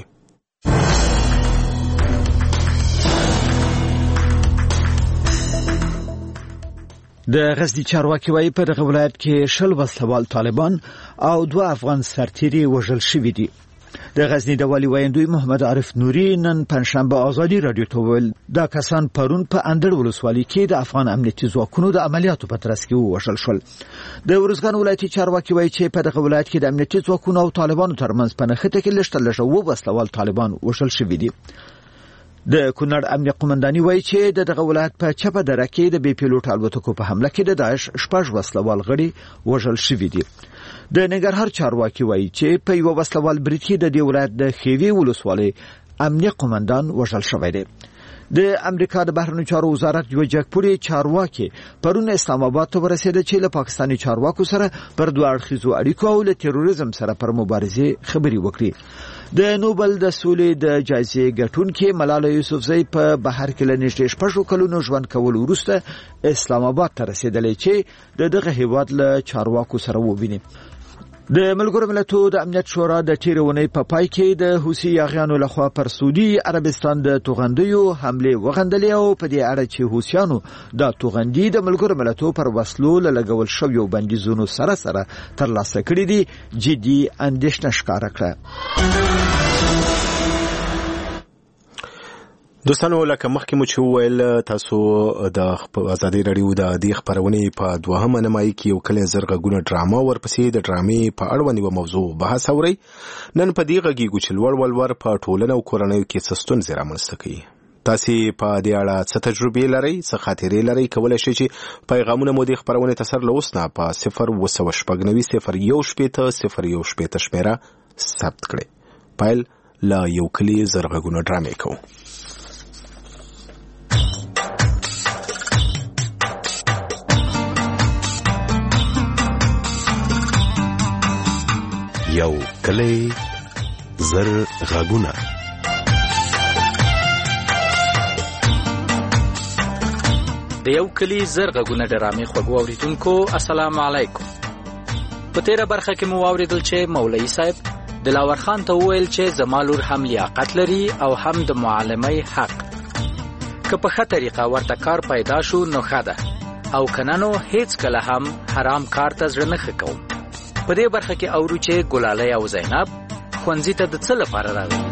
د غزنی چارواکي وايي په دغه ولایت کې شل وسلوال طالبان او دوه افغان سرتیري وژل شوي دي. د غزنی د والي ویندوی محمد عارف نوري نن پنځشنبه ازادي رادیو ته ویل دا کسان پرون په اندړ ولسوالۍ کې د افغان امنیتي ځواکونو د عملیاتو په ترڅ کې وژل شول. د ورزګان ولایتي چارواکي وايي چې په دغه ولایت کې د امنیتي ځواکونو او طالبانو ترمنځ په نښته کې لږ لږ و وسلوال طالبان وژل شوي دي. د کونړ امنیه قومنداني وایي چې د دغه ولایت په چپه دره کې د بي پیلوټ الوتکو په حمله کې د داعش شپږ وسلوال غړي وژل شوي دي. د ننګرهار چارواکي وایي چې په یو وسلوال برید کې د دې ولایت د خیوي ولسوالۍ امنیه قومندان وژل شوی دی. د امریکا د بهرنیو چارو وزارت یو جګپوري چارواکي پرون اسلام آباد ته ورسېد چې له پاکستاني چارواکو سره پر دوه اړخیزو اړیکو او له تروریزم سره پر مبارزې خبري وکړي. د نوبل د سولې د جایزې ګټونکې ملاله یوسفزۍ په بهر کې له نږدې شپږو کلونو ژوند کول وروسته اسلام آباد ته رسېدلې چې د دغه هیواد له چارواکو سره وویني. د ملګرو ملتونو د امنیت شورا د تېرې اونۍ په پای کې د حوثي یاغیانو لخوا پر سعودي عربستان د توغندیو حملې وغندلې او په دې اړه چې حوثیانو د توغندي د ملګرو ملتونو پر وسلو له لګول شویو بندیزونو سره سره ترلاسه کړي دي جدي اندېښنه ښکاره کړه. دوستانو لکه مخکې مو چې وویل تاسو د ازادي رادیو د دې خبرونې په دوهمه نمایي کې یو کلی زر غږونه ډراما ورپسې د ډرامې په اړوند یوه موضوع بحث اورئ. نن په دې غږیږو چې لوړ ولور په ټولنه او کورنیو کې څه ستونزې رامنځته کوي. تاسې په دې اړه څه تجربې لرئ، څه خاطرې لرئ، کولی شئ چې پیغامونه مو دې خبرونې ته سر له اوس نه په صفر اوه سوه شپږ نوي صفر یو شپېته صفر یو شپېته شمېره ثبت کړئ. پیل له یو کلي زر غږونه ډرامې کوو. یو کلی زر غږونه. د یو کلی زر غږونه ډرامې خوږو اوریدونکو السلام علیکم. په تیره برخه کې مو واوریدل چې مولوي صاحب دلاور خان ته وویل چې زما لور هم لیاقت لري او هم د معلمۍ حق. که په ښه طریقه ورته کار پیدا شو نو ښه ده او که نه نو هیڅ کله هم حرام کار ته زړه نه ښه کوم. په دې برخه کې اورو چې ګلالۍ او زینب ښوونځي ته د څه لپاره راغلي.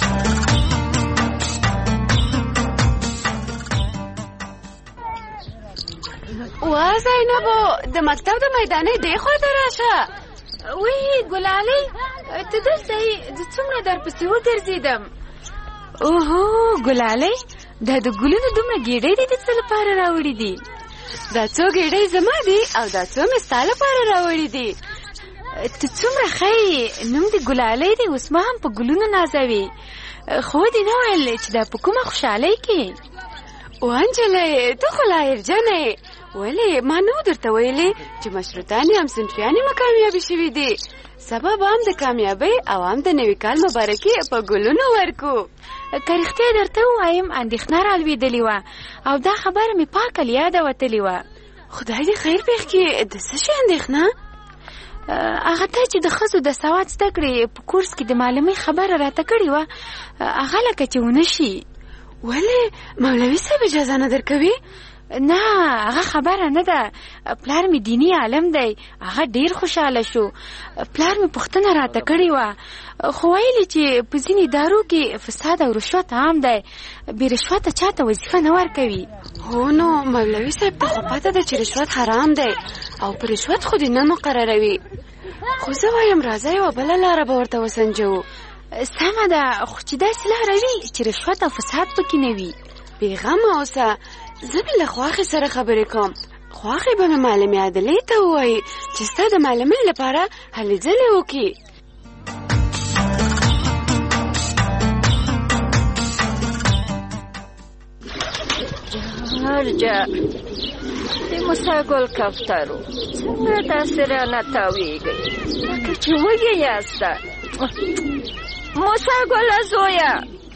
وا زینبو د مکتب د میدانۍ دې خوا ته راشه. وی ګلالۍ ته دلته یې زه څومره درپسې وګرځېدم. اوهو ګلالۍ دا د ګلونو دومره ګېډۍ دې د څه لپاره راوړي دي؟ دا څو ګېډۍ زما دي او دا څو مې ستا لپاره راوړي دي. ته څومره ښه یې، نوم دې ګلالۍ دی، اوس ما هم په ګلونو نازوي. خو دې نه ویل چې دا په کومه خوشحالۍ کې؟ و انجلۍ ته خو لا هرجنه یې. ولې ما نه و درته ویلې چې مشروطانې هم صنفیانې مو کامیابي شوي دي. سبا به هم د کامیابۍ او هم د نوي کال مبارکي په ګلونو ورکو. که رښتیا درته ووایم اندېښنه رالوېدلې وه او دا خبره مې پاکه له یاده وتلې وه. خدای دې خیر پېښ کړي. د څه شي اندېښنه؟ هغه ته چې د ښځو د سواد زده کړې په کورس کې د معلمۍ خبره راته کړې وه، هغه لکه چې ونه شي. ولې مولوي صاحب اجازه نه درکوي؟ نه هغه خبره نه ده. پلار مې دینی عالم دی، هغه ډیر خوشاله شو. پلار مې پوښتنه راته کړې وه، خو ویلي چې په ځینې ادارو کې فساد او رشوت عام دی، بې رشوته چاته وظیفه نه ورکوي. هو نو مولوي صاحب ته خو پته ده چې رشوت حرام دی او په رشوت خو دې نه مقرروي، خو زه وایم راځه یوه بله لاره به ورته وسنجوو. سمه ده، خو چې داسې لاره وي چې رشوت او فساد پکې نه وي. بېغمه اوسه، زه مې له خواښې سره خبرې کوم. خواښې به مې معلمې عدلې ته ووایي چې ستا د معلمۍ لپاره هلې ځلې وکړي. هرجه د موسی ګل کفترو څنګه داسې رانه تاویږئ لکه چې وږي یاسته؟ موسی ګله زویه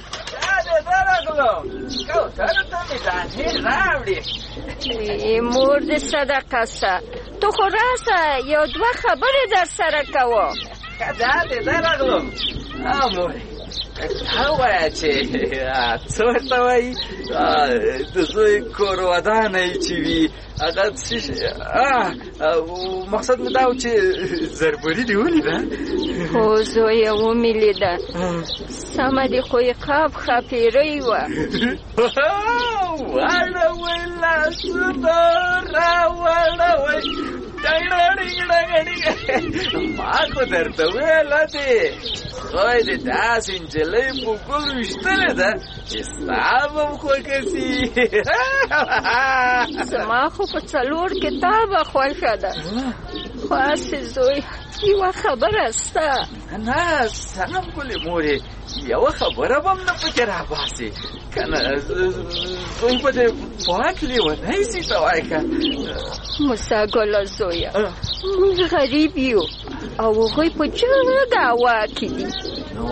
مور دې صدقه سه، تو خو راسه یو دوه خبرې در سره کوو. ښځه دې درغلم. مورې تا ووایه چې څه ورته وایي د زوی کور ودانۍ چې وي هغه مقصد مې دا و چې زربري دې ولیده؟ هو زویه ومې لیده، سمه دې خو یې قاب ښاپېرۍ وه. واړوئ لاسونه راوړوئ ما خو درته ویله دې خدای دې داسې نجلۍ په ګل ویشتلې ده چې ستا به م خوښه سي. زما خو په څلور کتابه خوښه ده، خو هسې زوی یوه خبره سته. نه سم ګلې مورې، یوه خبره به م نه پکې راباسې که نه زوی به دې پاک لیونی سي ته وایه که. موسی ګله زویه، موږ غریب یو او هغوی په جګه هوا کې دي. نو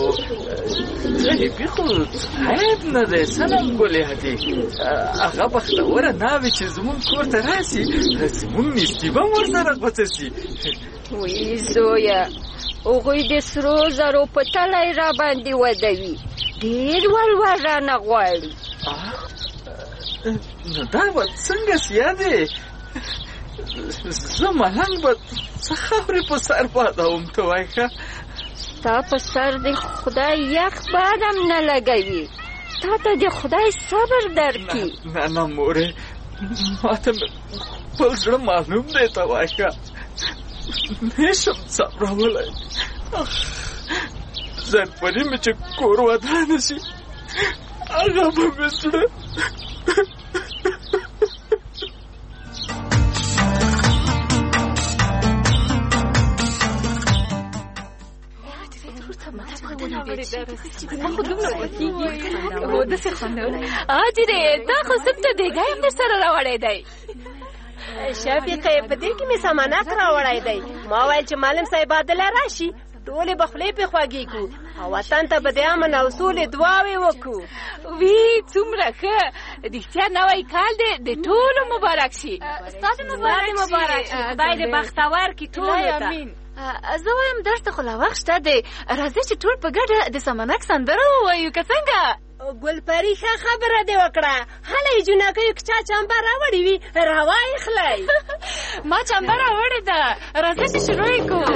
غریبي خو عیب نه دی صنم ګلې هدې، هغه بختوره ناوې چې زمونږ کور ته راسي زمونږ نیستي به م ورسره غوڅه سي. وی زویه، هغوی د سرو زرو په تلی را باندې ودوي، ډېر ولور رانه غواړي. نو دا به څنګه سیه دی؟ زه ملنګ به څه خاورې په سر بادوم ته وایه ښه؟ ستا په سر دې خدای یخ باد هم نه لګوي، تا ته دې خدای صبر درکړي. نه نه مورې، ما ته مې خپل زړه معلوم دی ته وایه ښه؟ نشم صبرولی. زرپري مې چې کور ودانه شي هغه به مې زړه اجرې دا خو څنګه دیګا هم در سره راوړی دی؟ شفیقه په دې کې مې سامانک راوړی دی. ما ویل چې معلم صاحب عادله راشي ټولې به خولې پې خوږې کړو او وطن ته به د امن او سولې دعاوې وکړو. وی څومره ښه، رښتیا نوی کال دی د ټولو مبارک شي. ستاسو مبارک شي، خدای دې بختور کړي ټولو ته. زه وایم درته خو لا وخت شته دی، راځئ چې ټول په ګډه د سمنک سندره ووایو که څنګه؟ ګلپري ښه خبره دې وکړه. هله یې جونګیو که چا چمبه راوړې وي راوایخلی. ما چمبه راوړې ده، راځه چې شروع یې کړو.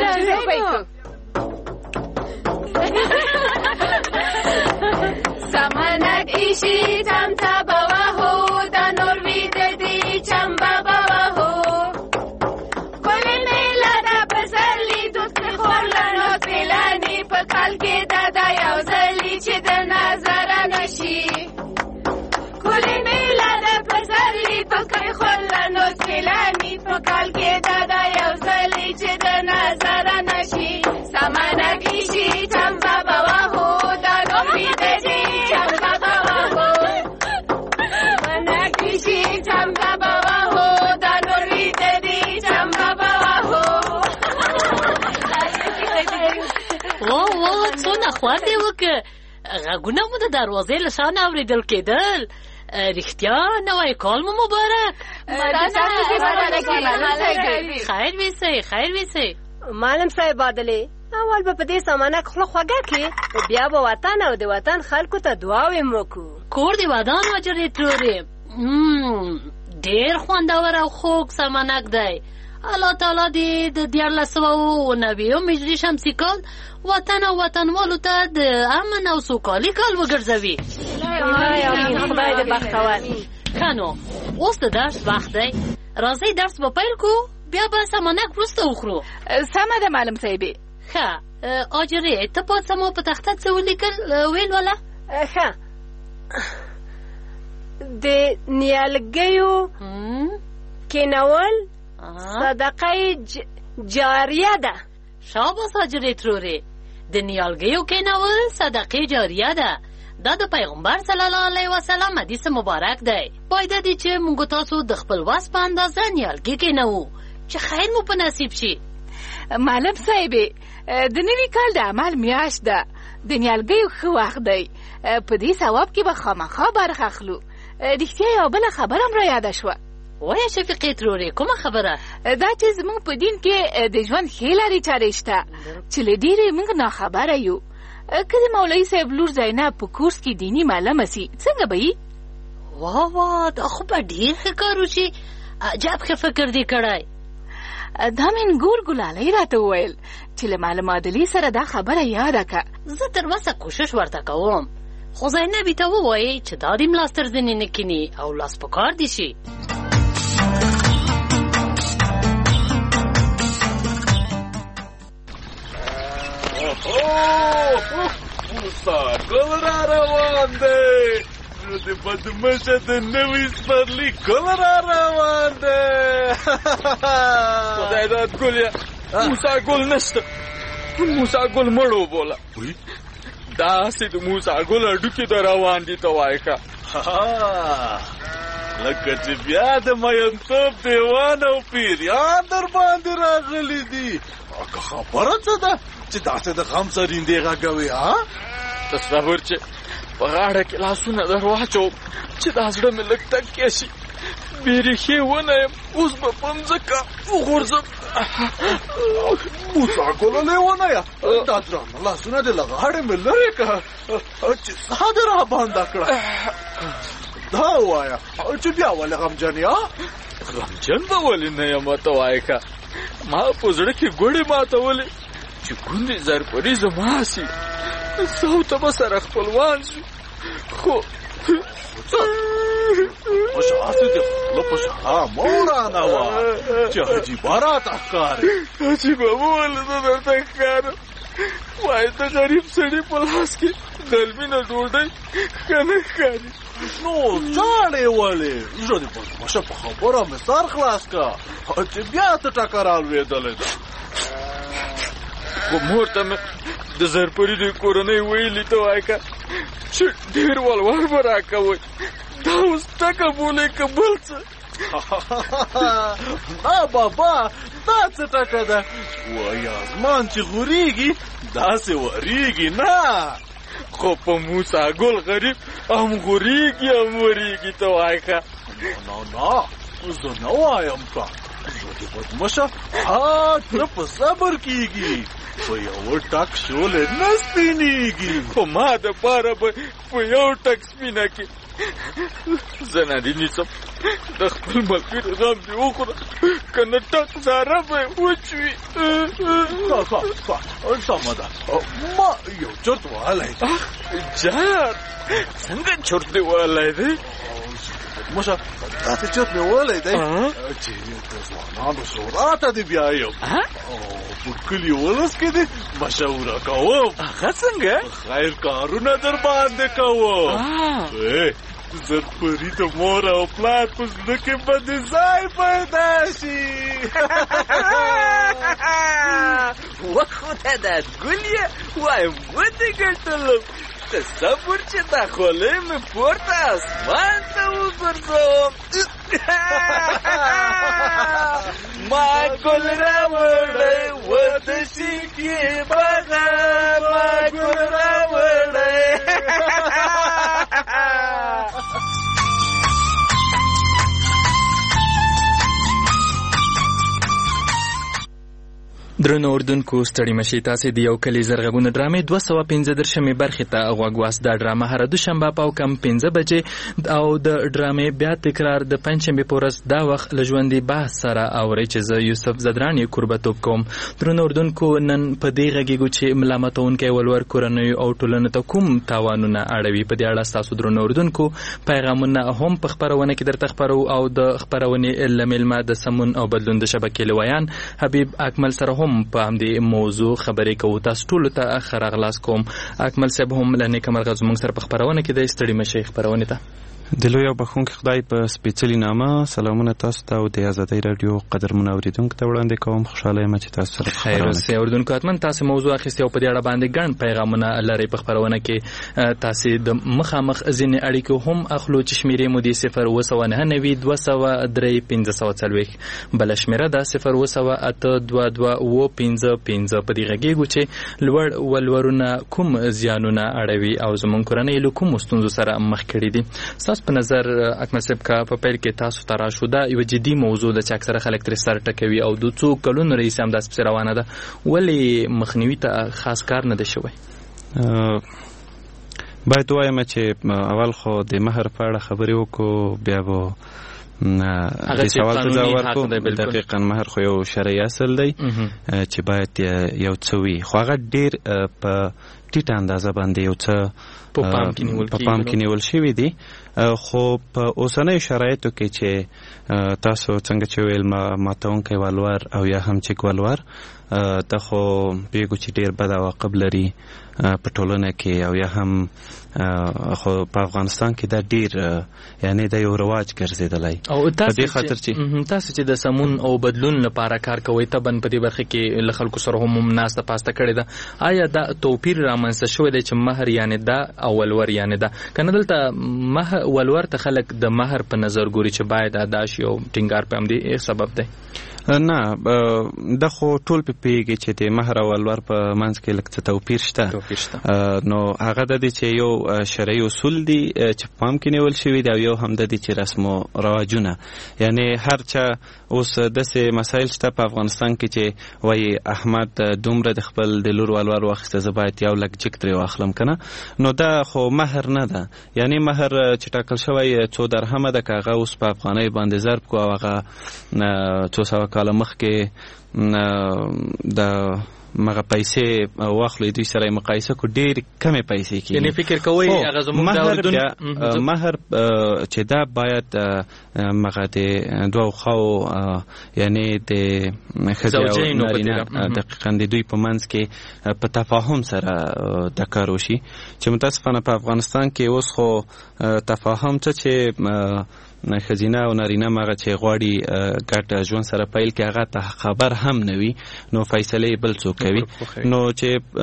سمنک ایشي چمچه به وهو د نور ویده دي چمبه به وهو ښکلې میله ده په سرلي دود کړې خورلنو پیلانې په کال کې ده دا یو ځلي چې د نظره نه شي. ښکلې میله ده په سرلي په کړې خورلنو پیلانې په کال کې ده دا یو ځلي چې د نظره نه شي. سمنک ایشي چمبه به وهو د نور ویده دي چمبه به وهو سمنک ایشي چمبه به وهو د نور ویده دي چمبه به وهو. واه واه څونه خوند یې وکړ، غږونه مو د دروازې له شا نه اورېدل کېدل. رښتیا نوی کال مو مبارک. خیر ویسئ خیر ویسئ. معلم صاحب عادلې، اول به په دې سامانک خوله خوږه کړې، بیا به وطن او د وطن خلکو ته دعاوې م وکړو. کور دې ودان و جرې تورې ډیر خوندور او خوږ سمنک دی. الله تعالی دې د دیارلس سوه اووه نوي هجري شمسي کال وطن او وطنوالو ته د امن او سوکالي کال وګرځوي. خدای دې بختور. ښه نو اوس د درس وخت دی، راځئ درس به پیل کړو، بیا به سمنک وروسته وخورو. سمه ده معلم صاحبې. ښه آجرې ته پاڅه ما په تخته څه ولیکل ویل وله؟ ښه د نیالګیو کینول صدقه جاریه ده. شاباس آجرې ترورې، د نیالګیو کینول صدقه جاریه ده. دا د پیغمبر صلی الله علیه وسلم حدیث مبارک دی. پایده دی چې موږ تاسو د خپل وس په اندازه نیالګي کینوو چې خیر مو په نصیب شي. معلم صاحبې د نوي کال د عمل میاشت ده، د نیالګیو ښه وخت دی، په دې ثواب کې به خامخا برخه اخلو. رښتیا یوه بله خبره هم را یاده شوه. وایه شفیقې ترورې کومه خبره؟ دا چې زموږ په دین کې د ژوند ښې لارې چارې شته چې له ډېرې موږ ناخبره یو. که د مولوي صاحب لور زینب په کورس کې دیني معلمه سي څنګه به یي؟ وا وا دا خو به ډېر ښه کار وشي. عجب ښه فکر دې کړی. دا من ګور ګلالۍ راته وویل چې له معلم عادلي سره دا خبره یاده که. زه تر اوسه کوشش ورته کوم، خو زینبې ته ووایئ چې دا دې ملاس تر زنې نه کیني او لاس په کار دې شي. موسی ګل را روان دی، نو د بدمشه د نوي سپرلي ګل را روان دی. خدای داد ګل یا موسی ګل نشته، موسی ګل مړ وبوله. داسې د موسی ګل هډوکي ته روان دي ته وایه که لکه چې بیا د مینتوب دیوان او پیریان در باندې راغلی دي. که خبره څه ده چې داسې د غم سرېندې غږوي؟ ته صبر چې په غاړه کې لاسونه در واچوم چې دا زړه مې لږ تکیه شي. بېریښې ونه یم، اوس به په مځکه وغورځم. موسی ګله لیونه يه، دا درانه لاسونه دې له غاړې مې لرې کړه چې ساه دې را بنده کړه. دا ووایه چې بیا ولې غمجن یې؟ غمجن به ولې نه یم ته وایه که ما په زړه کې ګوړې ماتولې چې ګوندې زرپري زما سي، سو ته به سره خپلوان شو. خو هسې دې خوله په شها مه ورانوه چې عجیبه راته ښکاري. عجیبه مه ولې زه درته ښکارم؟ وایي د غریب سړي په لاس کې دلمینه ډوډۍ ښه نه ښکاري. نو ژاړې ولې؟ زه دې بدمشه په خبره مې سر خلاص که چې بیا ته ټکر الوېدلې ده. خو مور ته مې د زرپري د کورنۍ ویلي ته وایه که چې ډېر ولور به راکوئ. دا اوس ټکه بولې که بل څه؟ نه بابا دا څه ټکه ده؟ وایي اسمان چې غورېږي داسې ورېږي نه. خو په موسی ګل غریب هم غورېږي هم ورېږي ته وایه که نه نه زه نه وایم که زه دې بدمشه ها تره په صبر کېږي، په یو ټک شولې نه سپینېږي. خو ما دپاره به په یو ټک سپینه کې زه نه دې نیسم، د خپل ملګري غم دې وخوره که نه ټک زاره به یې وچ وي. سمه ده، ما یو چرت وهلی دی. جار څنګه چرت دې وهلی دی؟ بدمشه داسې چرت مې وهلی دی چې د ځوانانو شورا ته دې بیایم او په کلي ولس کې دې مشوره کوم. هغه څنګه؟ خیر کارونه در باندې کوم. زرپري د مور او پلار په زړه کې به دې ځای پیدا شي. وخوته ده ګل یې وایم ودې ګټلم. ته صبر چې دا خولۍ مې پورته اسمان ته وګرځوم. ما ګل راوړی ودشي کې بغا، ما ګل راوړی. درنو اردوونکو ستړي مشي تاسې د یو کلي زرغونه ډرامې دوه سوه پنځه دېرشمې برخې ته غوږ واست. دا ډرامه هره دوشنبه په کم پنځه بجې او د ډرامې بیا تکرار د پنجشنبې په ورځ دا وخت له ژوندي بحث سره اورئ چې زه یوسف زدران یې کوربتوب کوم. درنو اردوونکو نن په دې غږیږو چې ملامتونکی ولور کورنیو او ټولنو ته کوم تاوانونه اړوي. په دې اړه ستاسو درنو اردوونکو پیغامونه هم په خپرونه کې درته خپرو او د خپرونې له میلمه د سمون او بدلون د شبکې لویان حبیب اکمل سره هم په همدې موضوع خبرې کوو. تاسو ټولو ته ښه راغلاست کوم. اکمل صاحب هم له نیکه مرغه زموږ سره په خپرونه کې دی. ستړي مشئ خپرونې ته. د لوی او بخښونکي خدای په سپېڅلي نامه سلامونه تاسو ته او د ازادۍ راډیو قدرمنو اورېدونکو ته وړاندې کوم. خوشحاله یم چې تاسو سره خیر اوسئ. اورېدونکو حتما تاسو موضوع اخیستې او په دې اړه باندې ګڼ پیغامونه لرئ. په خپرونه کې تاسو د مخامخ ځینې اړیکو هم اخلو چې شمیرې مو دي صفر اووه سوه نهه نوي دوه سوه درې پنځه سوه څلوېښت. بله شمیره ده صفر اووه سوه اته دوه دوه اووه پنځه پنځه. په دې غږیږو چې لوړ ولورونه کوم زیانونه اړوي او زموږ کورنۍ له کومو ستونزو سره مخ کړي دي. ستاسو په نظر اکمل صاحب کا په پیل کې تاسو ته راشو دا یو جدي موضوع ده چې اکثره خلک ترې سر ټکوي او د څو کلونو رئیس هم داسې پسې روانه ده. ولې مخنیوي ته خاص کار نه دی شوی؟ باید ووایم چې اول خو د مهر په اړه خبرې وکړو، بیا به د سوال ته ځواب ورکړو. دقیقاً مهر خو یو شرعي اصل دی چې باید یو څه وي، خو هغه ډېر په ټیټه اندازه باندې یو څه په پام کې نیول شوي دي. خو په اوسنیو شرایطو کې چې تاسو څنګه چې ویل ماتونکی ولور او یا هم چیک ولور دا خو بیګو چې ډېر بد عواقب لري په ټولنه کې او یا هم خو په افغانستان کې دا ډېر یعنی دا یو رواج ګرځېدلی. او تاسو تاسو چې د سمون او بدلون لپاره کار کوئ طبعا په دې برخه کې له خلکو سره هم ناسته پاسته کړې ده. آیا دا توپیر رامنځته شوی دی چې مهر یعنی دا او ولور یعنی دا که نه دلته مهر ولور ته خلک د مهر په نظر ګوري چې باید ادا شي او ټینګار په همدې سبب دی؟ نه، دا خو ټول په پیږي چې د مهر او ولور په منځ کې لږ څه توپیر شته. نو هغه د دې چې یو شرعي اصول دي چې په پام کې نیول شوي دي او یو هم د دې چې رسم او رواجونه، یعنی هر چا اوس داسې مسایل شته په افغانستان کې چې وایي احمد دومره د خپل د لور ولور واخیسته زه باید یو لک جګ ترې واخلم که نه. نو دا خو مهر نه ده، یعنی مهر چې ټاکل شوی څو درهمه ده که هغه اوس په افغانۍ باندې ضرب کړو او هغه څو سوه کاله مخکې د مغه پیسې واخلې دوی سره مقایسه کو ډېر کمې پیسې کېږي. یعنی فکر کوئ هغه زموږ د اردن مهر چې دا باید مغه د دوه خواو یعنی د ښځې او نارینه دقیقاً د دوی په منځ کې په تفاهم سره دا کار وشي چې متاسفانه په افغانستان کې اوس خو تفاهم څه چې ښځینه او نارینه مغه چې غواړي ګډ ژوند سره پیل کړي هغه ته خبر هم نه وي، نو فیصلې بل څوک کوي. نو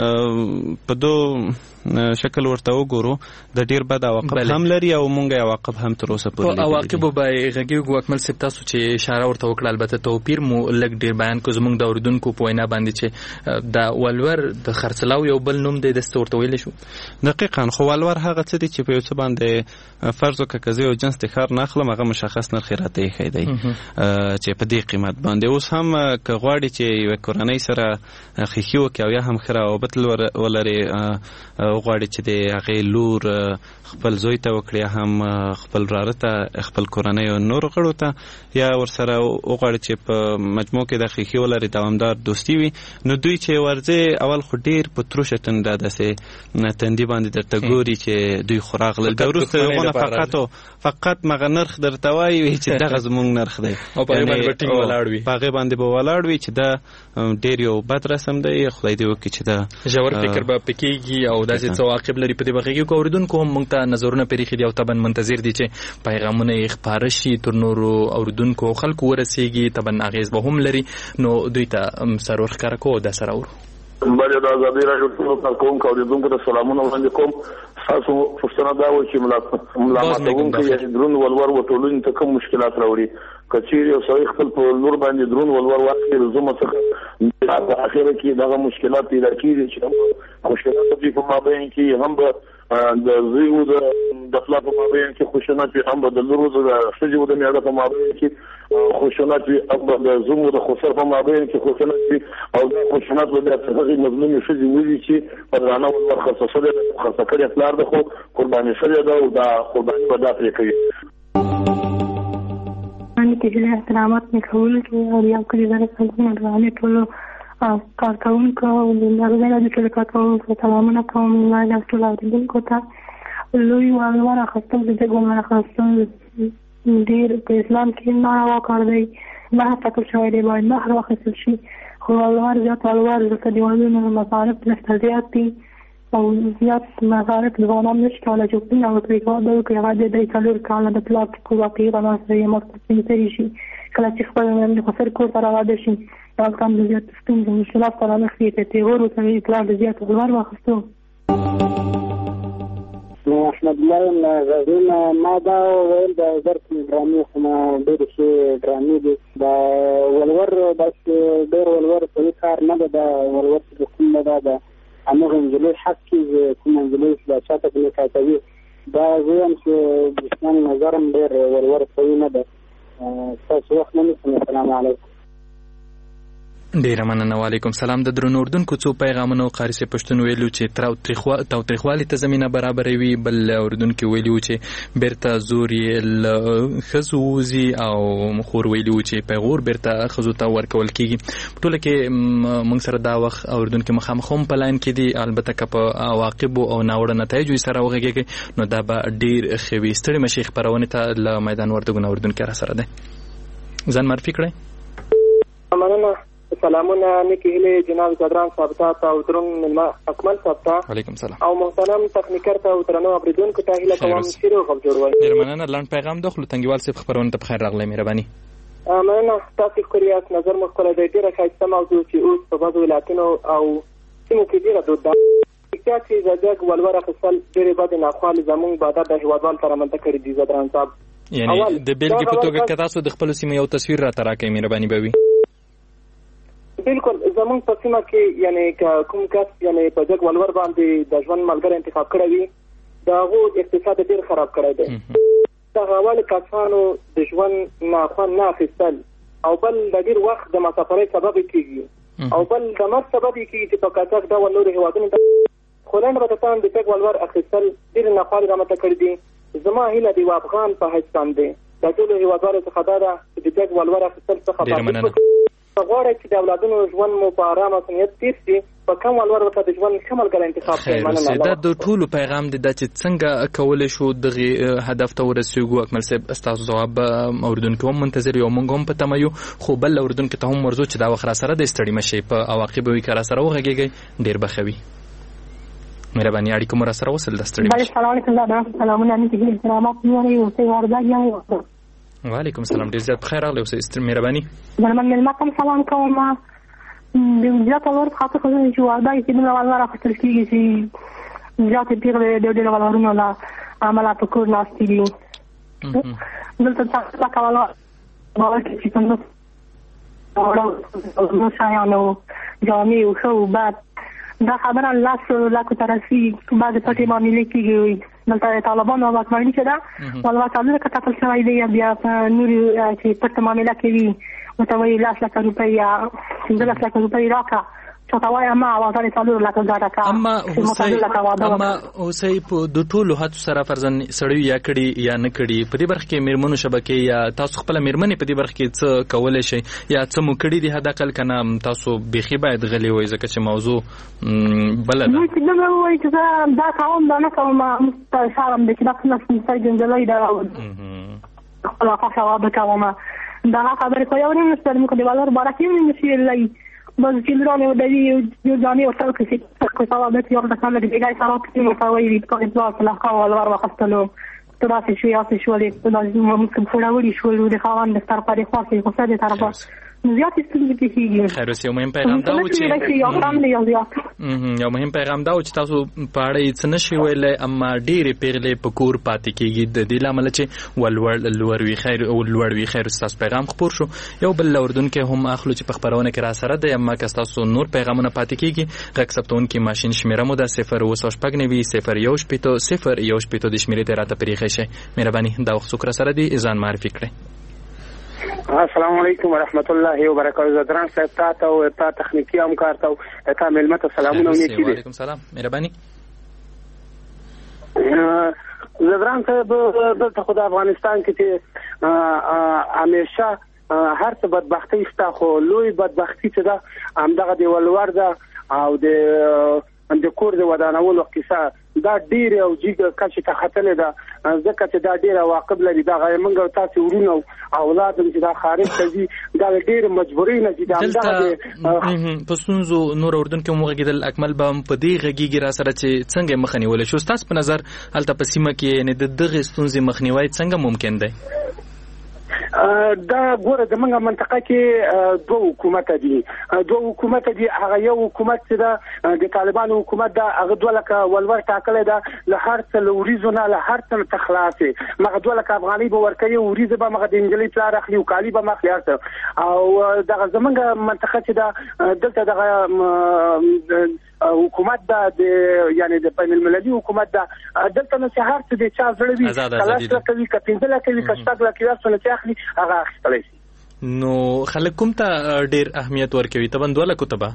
چې په دو شکل ورته وګورو د ډیر بد عواقب هم لري او مونږه عواقب هم تر اوسه پورې په عواقب به غږیږو. اکمل صاحب تاسو چې اشاره ورته وکړه البته توپیر مو لږ ډیر بیان کو زمونږ د اوریدونکو په وینا باندې چې دا ولور د خرڅلاو یو بل نوم دی دسته ورته ویل شو. دقیقاً خو ولور هغه څه دی چې په یو څه باندې فرض وکړه که زه یو جنس د ښار نه اخلم هغه مشخص نرخ یې راته ایښی دی چې په دې قیمت باندې. اوس هم که غواړي چې یوه کورنۍ سره ښیښي وکړي او یا هم ښه روابط ولري وغواړي چې د هغې لور خپل زوی ته وکړي هم خپل وراره ته خپل کورنۍ او نور غړو ته یا ورسره وغواړي چې په مجموع کې د ښیښي ولري دوامدار دوستي وي، نو دوی چې ورځې اول خو ډېر په تروشه تنده داسې تندي باندې درته ګوري چې دوی خو راغلل، بیا وروسته هغونه فقط فقط مغه نرخ درته وایي چې دغه زمونږ نرخ دی او په هغې باندې به ټینګ ولاړ وي په هغې باندې به ولاړ وي چې دا ډېر یو بد رسم دی. خدای دې وکړي چې دا ژور فکر به پکې کېږي او داسې څه عواقب لري په دې به غږیږو. اورېدونکو هم موږ ته نظرونه پرېښي دي او طبعا منتظر دي چې پیغامونه یې خپاره شي تر نورو اورېدونکو خلکو ورسېږي، طبعا اغېز به هم لري. نو دوی ته سرور ښکاره کوو دا سره اورو. بله د ازادۍ راډیو ټولو کارکوونکو اورېدونکو ته سلامونه وړاندې کوم. ستاسو پوښتنه دا وه چې ملامتونکی یعنې دروند ولور و ټولنې ته کوم مشکلات راوړي. که چیرې یو سړی خپل په لور باندې دروند ولور واخلي د زومه څخه په اخره کې دغه مشکلات پیدا کېږي چې هم مشکلات دوی په مابین کې هم به د زیو د خلاف مابین کې خشونت وي هم د لورو د شجو د میاده په مابین کې خشونت وي هم د زمو د خسر په مابین کې خشونت وي او د خشونت د هغه مظلوم شجو وي چې په رانه ور خصوصا د خاصه کړی اطلاع ده خو قرباني شوی ده او د قرباني ودا پرې کوي ان کې له احترامات نه کول کې او یو کلی زره څنګه درانه ټول کارکونکو او د نړۍ د ټول کارکونکو سلامونه کوم نه د ټول اوریدونکو ته لوی والواره خاصه د ګومره خاصه ډیر په اسلام کې نه وکړ دی ما تاسو شوی دی باید نه هر وخت شي خو والواره زیات والواره د دیوالونو مصارف نشته زیات دي او زیات مصارف لغونام نشته کولای چې په نو کې کوم د کې غاډه د کلور کاله د پلاک کو واقعي راځي یې مستقیم تری شي کله چې خپل د خسر کو سره واده شي دا کوم د زیات ستونزې مشکلات سره مخ دي ته ورو سره اطلاع د زیات ولور واخستو نو احمد الله غزين ما دا ویل د درس ډرامې کومه ډېر شي ډرامې دي دا ولور بس ډېر ولور په کار نه ده ولور د کوم نه ده امر انجلي حق کې کوم انجلي د چاته په کاتوي دا زم چې د اسلام نظرم ډېر ورور کوي نه ده تاسو وخت نه السلام علیکم ډیره مننه. وعلیکم سلام. د درنو اردوونکو څو پیغامونه قاری سي پښتون ویلو چې تر او تریخوالي ته زمينه برابروي بل اردوونکو ویلو چې بیرته زور یې خزوزي او خور ویلو چې پیغور بیرته خزو ته ورکول کیږي. ټول کې موږ سره دا وخت اردوونکو مخامخوم په لاین کې دي البته که په عواقب او ناوړه نتایج سره وغږیږي نو دا به ډیر خوي ستړي مشي خبرونه ته ل میدان ورته اردوونکو را سره ده ځان معرفي کړئ. مننه. سلامونه نیکی هیله جناب صدران ثابتات او درون ملما اکمل ثابتا علیکم سلام او محترم تکنیکر ته او درنو اوریدونکو ته هیله کوم چې روغ جوړوي. ډیر مننه. لاند پیغام دخلو تنګوال سي خبرونه ته بخیر راغلی مهرباني. مننه. تاسو کوریاس نظر مخکله د ډیره خاصه موضوع چې اوس په بعضو ولایتونو او سیمو کې ډیره دود ده چې زګ ولور خپل ډیره بد نه خپل زمون باده د هوادوال تر منځ کړی دي زدران صاحب. یعنی د بیلګې په توګه که تاسو د خپل سیمې یو تصویر را تراکې مهرباني به وي. بالکل زمون په سیمه کې یعنی کوم کس یعنی په ځګ ولور باندې د ژوند ملګری انتخاب کړی وي دا غو اقتصاد ډیر خراب کړی دی. دا غوال کسانو د ژوند نه خوان نه اخیستل او بل د ډیر وخت د مسافرۍ سبب کیږي او بل د مرګ سبب کیږي چې په کاڅک دا ولور هوادونو خلند به تاسو د ځګ ولور اخیستل ډیر نه خالي رامته کړی دي. زما هیله دی افغان په هیڅ باندې د ټول هوادارو څخه دا چې د ځګ ولور اخیستل څخه خبرې غواړي چې د اولادونو ژوند مو په آرام او سنیت تیر شي په کوم ولور ورته د ژوند شمال ګر انتخاب کوي. مننه. دا د ټولو پیغام دی چې څنګه کولای شو دغه هدف ته ورسېږو. اکمل صاحب استاسو جواب اوردونکو هم منتظر یو مونږ هم پته مایو خو بل اوردونکو ته هم ورزو چې دا وخت را سره د استړی مشي په عواقب وی کار سره وغږیږي ډیر بخوي. مهرباني اړیکه مو را سره وصل د استړی مشي. السلام علیکم. دا سلامونه نه دي احترامات نه لري او څه وردا یا وعلیکم السلام. ډیر زیات بخیر راغلی اوسه استر مهرباني. درمن ملمتم سلام کوم. د زیات ورته خاطر خو چې واده کې د ولور اخیستل کیږي چې زیات پیغله د ډېر ولورونو لا عمله په کور ناستې دي. دلته تاسو کاوله باور کې چې څنګه اورو نو شایانو جامې او خو بعد دا خبره لاس لاکو ترسي بعد پټي معاملې کیږي. دلته طالبان او واکمنۍ چې دا ولوا تعالی کته په شوی دی بیا په نور چې پټه معاملې کوي متوي لاس لکه روپۍ یا څنګه لاس لکه روپۍ راکا چتاوای ما وادار تعالی لکه زارکا اما اما اوسې په د ټولو هڅو سره فرزن سړی یا کړي یا نه کړي په دې برخه کې میرمنو شبکې یا تاسو خپل میرمنې په دې برخه کې څه کولای شي یا څه مو کړي دي هدا کل کنه تاسو بيخي باید غلي وای ځکه چې موضوع بلد نو چې نو وای چې دا کوم دا نه کوم مستشارم د کله څنګه څنګه جنجالای دا خپل خاصه به کومه دا خبره کوي او نه ستاسو کو دی ولر بارکې نه شي لای بس چیلدران و دوی یو جانی و تاو کسی که ثوابت یاد دکان لگه دیگه سرات متوایی کار اطلاع لحقا و الوار و خستلو تراسی شوی آسی شوی ممکن فوروری شوی و دخوان دستر پاری خواسی خسته طرفا زیاتې ستونزې پېښېږي. خیر اوس یو مهم پیغام دا و چې یو کم دی یو زیات یو مهم پیغام دا و چې تاسو په اړه یې څه نشئ ویلی، اما ډېرې پېغلې په کور پاتې کېږي د دې له امله چې ولوړ لوړ وي خیر لوړ وي. خیر ستاسو پیغام خپور شو. یو بل له اردن کې هم اخلو چې په خپرونه کې راسره دی، اما که ستاسو نور پیغامونه پاتې کېږي غږ ثبتونکي ماشین شمېره مو ده صفر اوه سوه شپږ نوي صفر یو شپېته صفر یو شپېته د شمېرې ته راته پرېښی شئ. مهرباني دا وخت څوک راسره دي ځان معرفي کړئ. السلام علیکم ورحمت الله وبرکاته. زدران صاحب تاسو او تاسو تخنیکی همکار ته تاسو ملمت سلامونه ونیسئ. وعلیکم سلام. مهرباني. زدران صاحب دلته خو د افغانستان کې چې همیشه هر څه بدبختی شته، خو لوی بدبختی چې ده همدغه د ولور ده او د د کور د ودانولو کیسه دا ډېر او جګ کچې ته ختلې ده، ځکه چې دا ډېر عواقب لري. دا موږ او تاسې ورونه او اولاد چې دا خارج ته ځي دا ډېر مجبورۍ نه دي. دلته په ستونزو نور اردن کې هم وغږېدل، اکمل به هم په دې غږېږي را سره چې څنګه مخه نیولی شو. ستاسو په نظر هلته په سیمه کې یعنې د دغې ستونزې مخنیوی څنګه ممکن دی؟ دا ګوره زمونږ منطقه کې دوه حکومت دي دوه حکومت دي هغه یو حکومت چې دا د طالبانو حکومت دا هغه دوه لکه ولور ټاکلی ده له هر څه له وریځو نه له هر څه ته خلاصې مغه دوه لکه افغانۍ به ورکوي، وریځې به مغه د نجلۍ پلار اخلي او کالي به مخلي هر څه. او دغه زمونږ منطقه چې دا دلته دغه حکومت دا د یعنی د بین المللي حکومت دا دلته نه هر څه د چا زړه وي خلاص کوي که پنځه لکه وي که شپږ لکه وي څه اخلي هغه اخیستلی شي. نو خلک کوم ته ډېر اهمیت ورکوي؟ طبعا دوه لکو ته به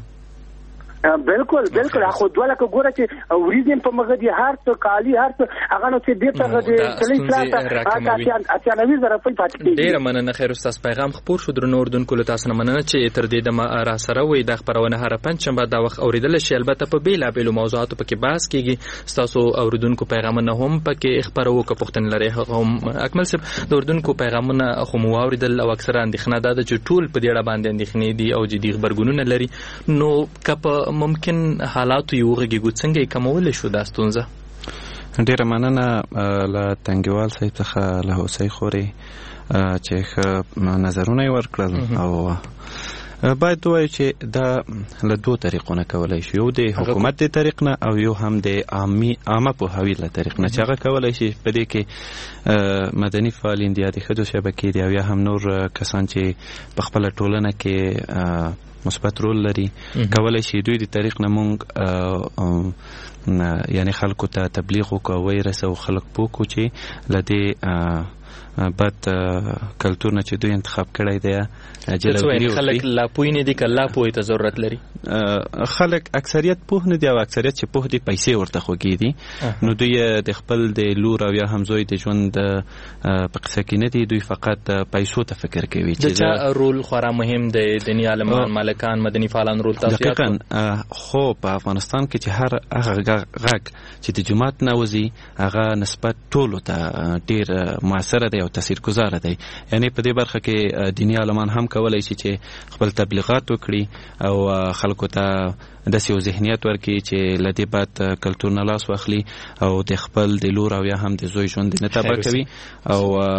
بالکل بالکل خو دوه لکه ګوره چې وریځې په مغه دي هر څه کالي هر څه هغه نو چې دې ته د کلی پلاټه اتیا نوي زره روپۍ پاتې کېږي. ډېره مننه. خیر ستاسو پیغام خپور شو. درنو اردونکو له تاسو نه مننه چې تر دې دمه راسره وئ. دا خپرونه هره پنجشنبه دا وخت اورېدلی شي، البته په بېلابېلو موضوعاتو پکې بحث کېږي. ستاسو اورېدونکو پیغامونه هم پکې خپروو که پوښتنې لرئ هغه هم. اکمل صاحب د اردونکو پیغامونه خو مو واورېدل او اکثره اندېښنه دا ده چې ټول په دې اړه باندې اندېښنې دي او جدي غبرګونونه لري. نو که په ممکن حالاتو یو غږیږو څنګه یې کمولی شو دا ستونزه؟ ډېره مننه له تنګیوال صاحب څخه له هوسۍ خورې چې ښه نظرونه یې ورکړل. او باید ووایو چې دا له دوو طریقو نه کولی شي، یو د حکومت د طریق نه او یو هم د عامه پوهاوي له طریق نه، چې هغه کولی شي په دې کې مدني فعالین دي یا د ښځو شبکې دي او یا هم نور کسان چې په خپله ټولنه کې مثبت رول لري کولی شي دوی د طریق نه مونږ یعنی خلکو ته تبلیغ وکړو او ورسوو خلک پوه کړو چې له دې بد کلتور نه چې دوی انتخاب کړی دی جلوګیري وکړي. خلک لا پوه نه دي که لا پوهې ته ضرورت لري؟ خلک اکثریت پوه نه دي او اکثریت چې پوه دي پیسې ورته خوږې دي. نو دوی د خپل د لور او یا هم زوی د ژوند په قصه کې نه دي، دوی فقط پیسو ته فکر کوي. د چا رول خورا مهم دی؟ دیني عالمان، مالکان، مدني فعالان رول تاسو یاد کړو؟ خو په افغانستان کې چې هر هغه غږ چې د جومات نه وځي هغه نسبت ټولو ته ډېر موثره دی او تاثیرګذاره دی. یعنی په دې برخه کې دیني عالمان هم کولی شي چې خپل تبلیغات وکړي او خلکو ته داسې یو ذهنیت ورکړي چې له دې بعد کلتور نه لاس واخلي او د خپل د لور او یا هم د زوی ژوند نه تباه کوي. او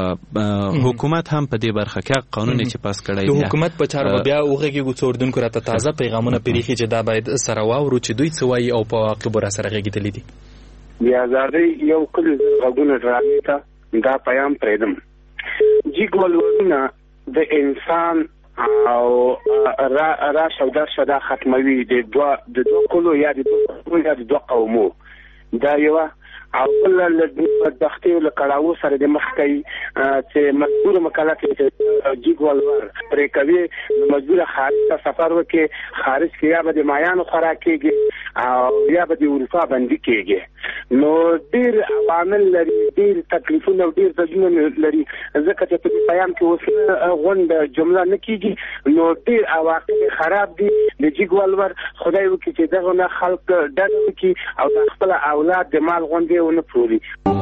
حکومت هم په دې برخه کې قانون چې پاس کړی دی. د حکومت په چارو بیا وغږیږو، څو اردونکو راته تازه پیغامونه پرېښي چې دا باید سره واورو چې دوی څه وایي او په عواقبو را سره غږېدلي دي. د ازادۍ یو کلي غږونه ډرامې ته دا پیام پرېږدم. جګ ولورونه د انسان او راش او درشه دا ختموي د دوه د دوه کلو یا د دوه یا د دوه قومو. دا یوه او بل له بدبختۍ له کړاوو سره د مخ کوي چې مجبور مکلف چې جګ ولور پرې کوي، مجبور خارج ته سفر وکړي، خارج کې یا به د مایانو خوراک کېږي او یا به د اروپا بندي کېږي. نو ډېر عوامل لري، ډېر تکلیفونه او ډېر دردونه لري، ځکه چې په دې پیام کې اوس غونډه جمله نه کېږي. نو ډېر عواقب خراب دي د جګ ولور. خدای وکړي چې دغه نه خلک ډډه وکړي او د خپل اولاد د مال غونډې ونه پلوري.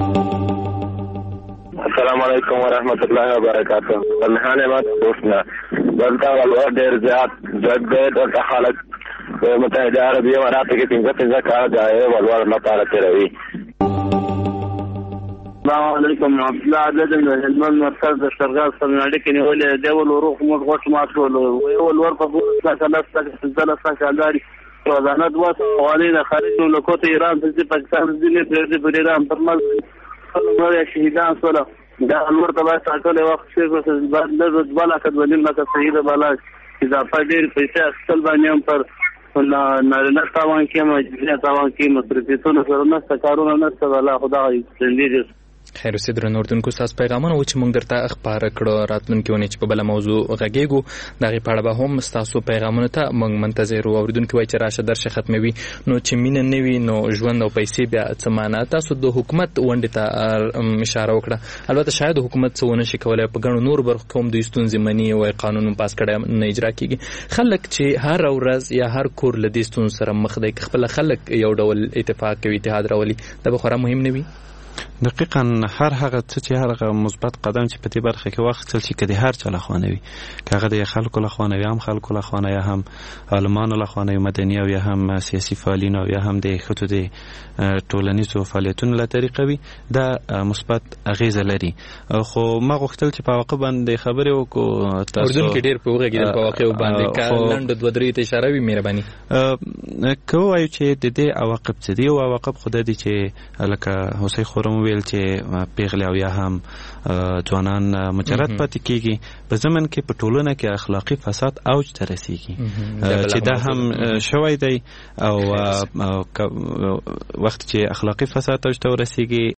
السلام علیکم ورحمت الله وبرکاته. بلحانه ما دوستنا دلته ولور ډېر زیات جګ دی. دلته خلک متحده عربي امارات کې پنځه پنځه کاله د ولور لپاره تېروي. السلام علیکم. عبدالله عدد د هلمند مرکز د شرغاز سمناړي کې نیولې دی ول روح موږ غوښ ما ټول ول ور په څه کله څه څه څه کالاري روزانه دوه حواله د خارج نو لکوت ایران د پاکستان د دې پر دې ایران پر مل څلور شهیدان سره دا نور ته تاسو وخت چې بعد د بالا کډولین لکه شهید بالا اضافه ډیر پیسې اصل باندې هم پر نه نه تاوان کې ما تاوان کې مصرفیتونه سره نه کارونه نه څه الله خدای دې خیر اوسې درنو اردوونکو ستاسو پیغامونه و چې موږ درته خپاره کړو راتلونکي اونۍ چې په بله موضوع غږېږو د هغې په اړه به هم ستاسو پیغامونو ته موږ منتظر وو. اورېدونکي وایي چې راشه درشه ختموي نو چې مینه نه وي نو ژوند او پیسې بیا څه معنا. تاسو د حکومت ونډې ته اشاره وکړه. البته شاید حکومت څه ونه شي کولی په ګڼو نورو برخو کې هم دوی ستونزې مني وایي قانون پاس کړی نه اجرا کېږي. خلک چې هر ورځ یا هر کور له دې ستونزو سره مخ دی که خپله خلک یو ډول اتفاق کوي اتحاد راولي دا به خورا مهم نه وي. دقیقاً هر هغه څه چې هر هغه مثبت قدم چې په دې برخه کې واخیستل شي که د هر چا لخوا نه وي که هغه د خلکو لخوا نه وي هم خلکو لخوا نه یا هم عالمانو لخوا نه وي مدني او یا هم سیاسي فعالین او یا هم د ښځو د ټولنیزو فعالیتونو له طریقه وي دا مثبت اغیزه لري. خو ما غوښتل چې په واقع باندې خبرې وکړو. تاسو اردن کې ډېر په وغږېدل په واقع باندې که لنډ دوه درې ته اشاره وي مهرباني که ووایو چې د دې عواقب څه دي. عواقب خو دا دي چې لکه هوسۍ خورم ویل چې پیغلې او یا هم ځوانان مجرد پاتې کېږي په زمن کې په ټولنه کې اخلاقي فساد اوج ته رسیږي چې دا هم شوی دی او وخت چې اخلاقي فساد اوج ته ورسیږي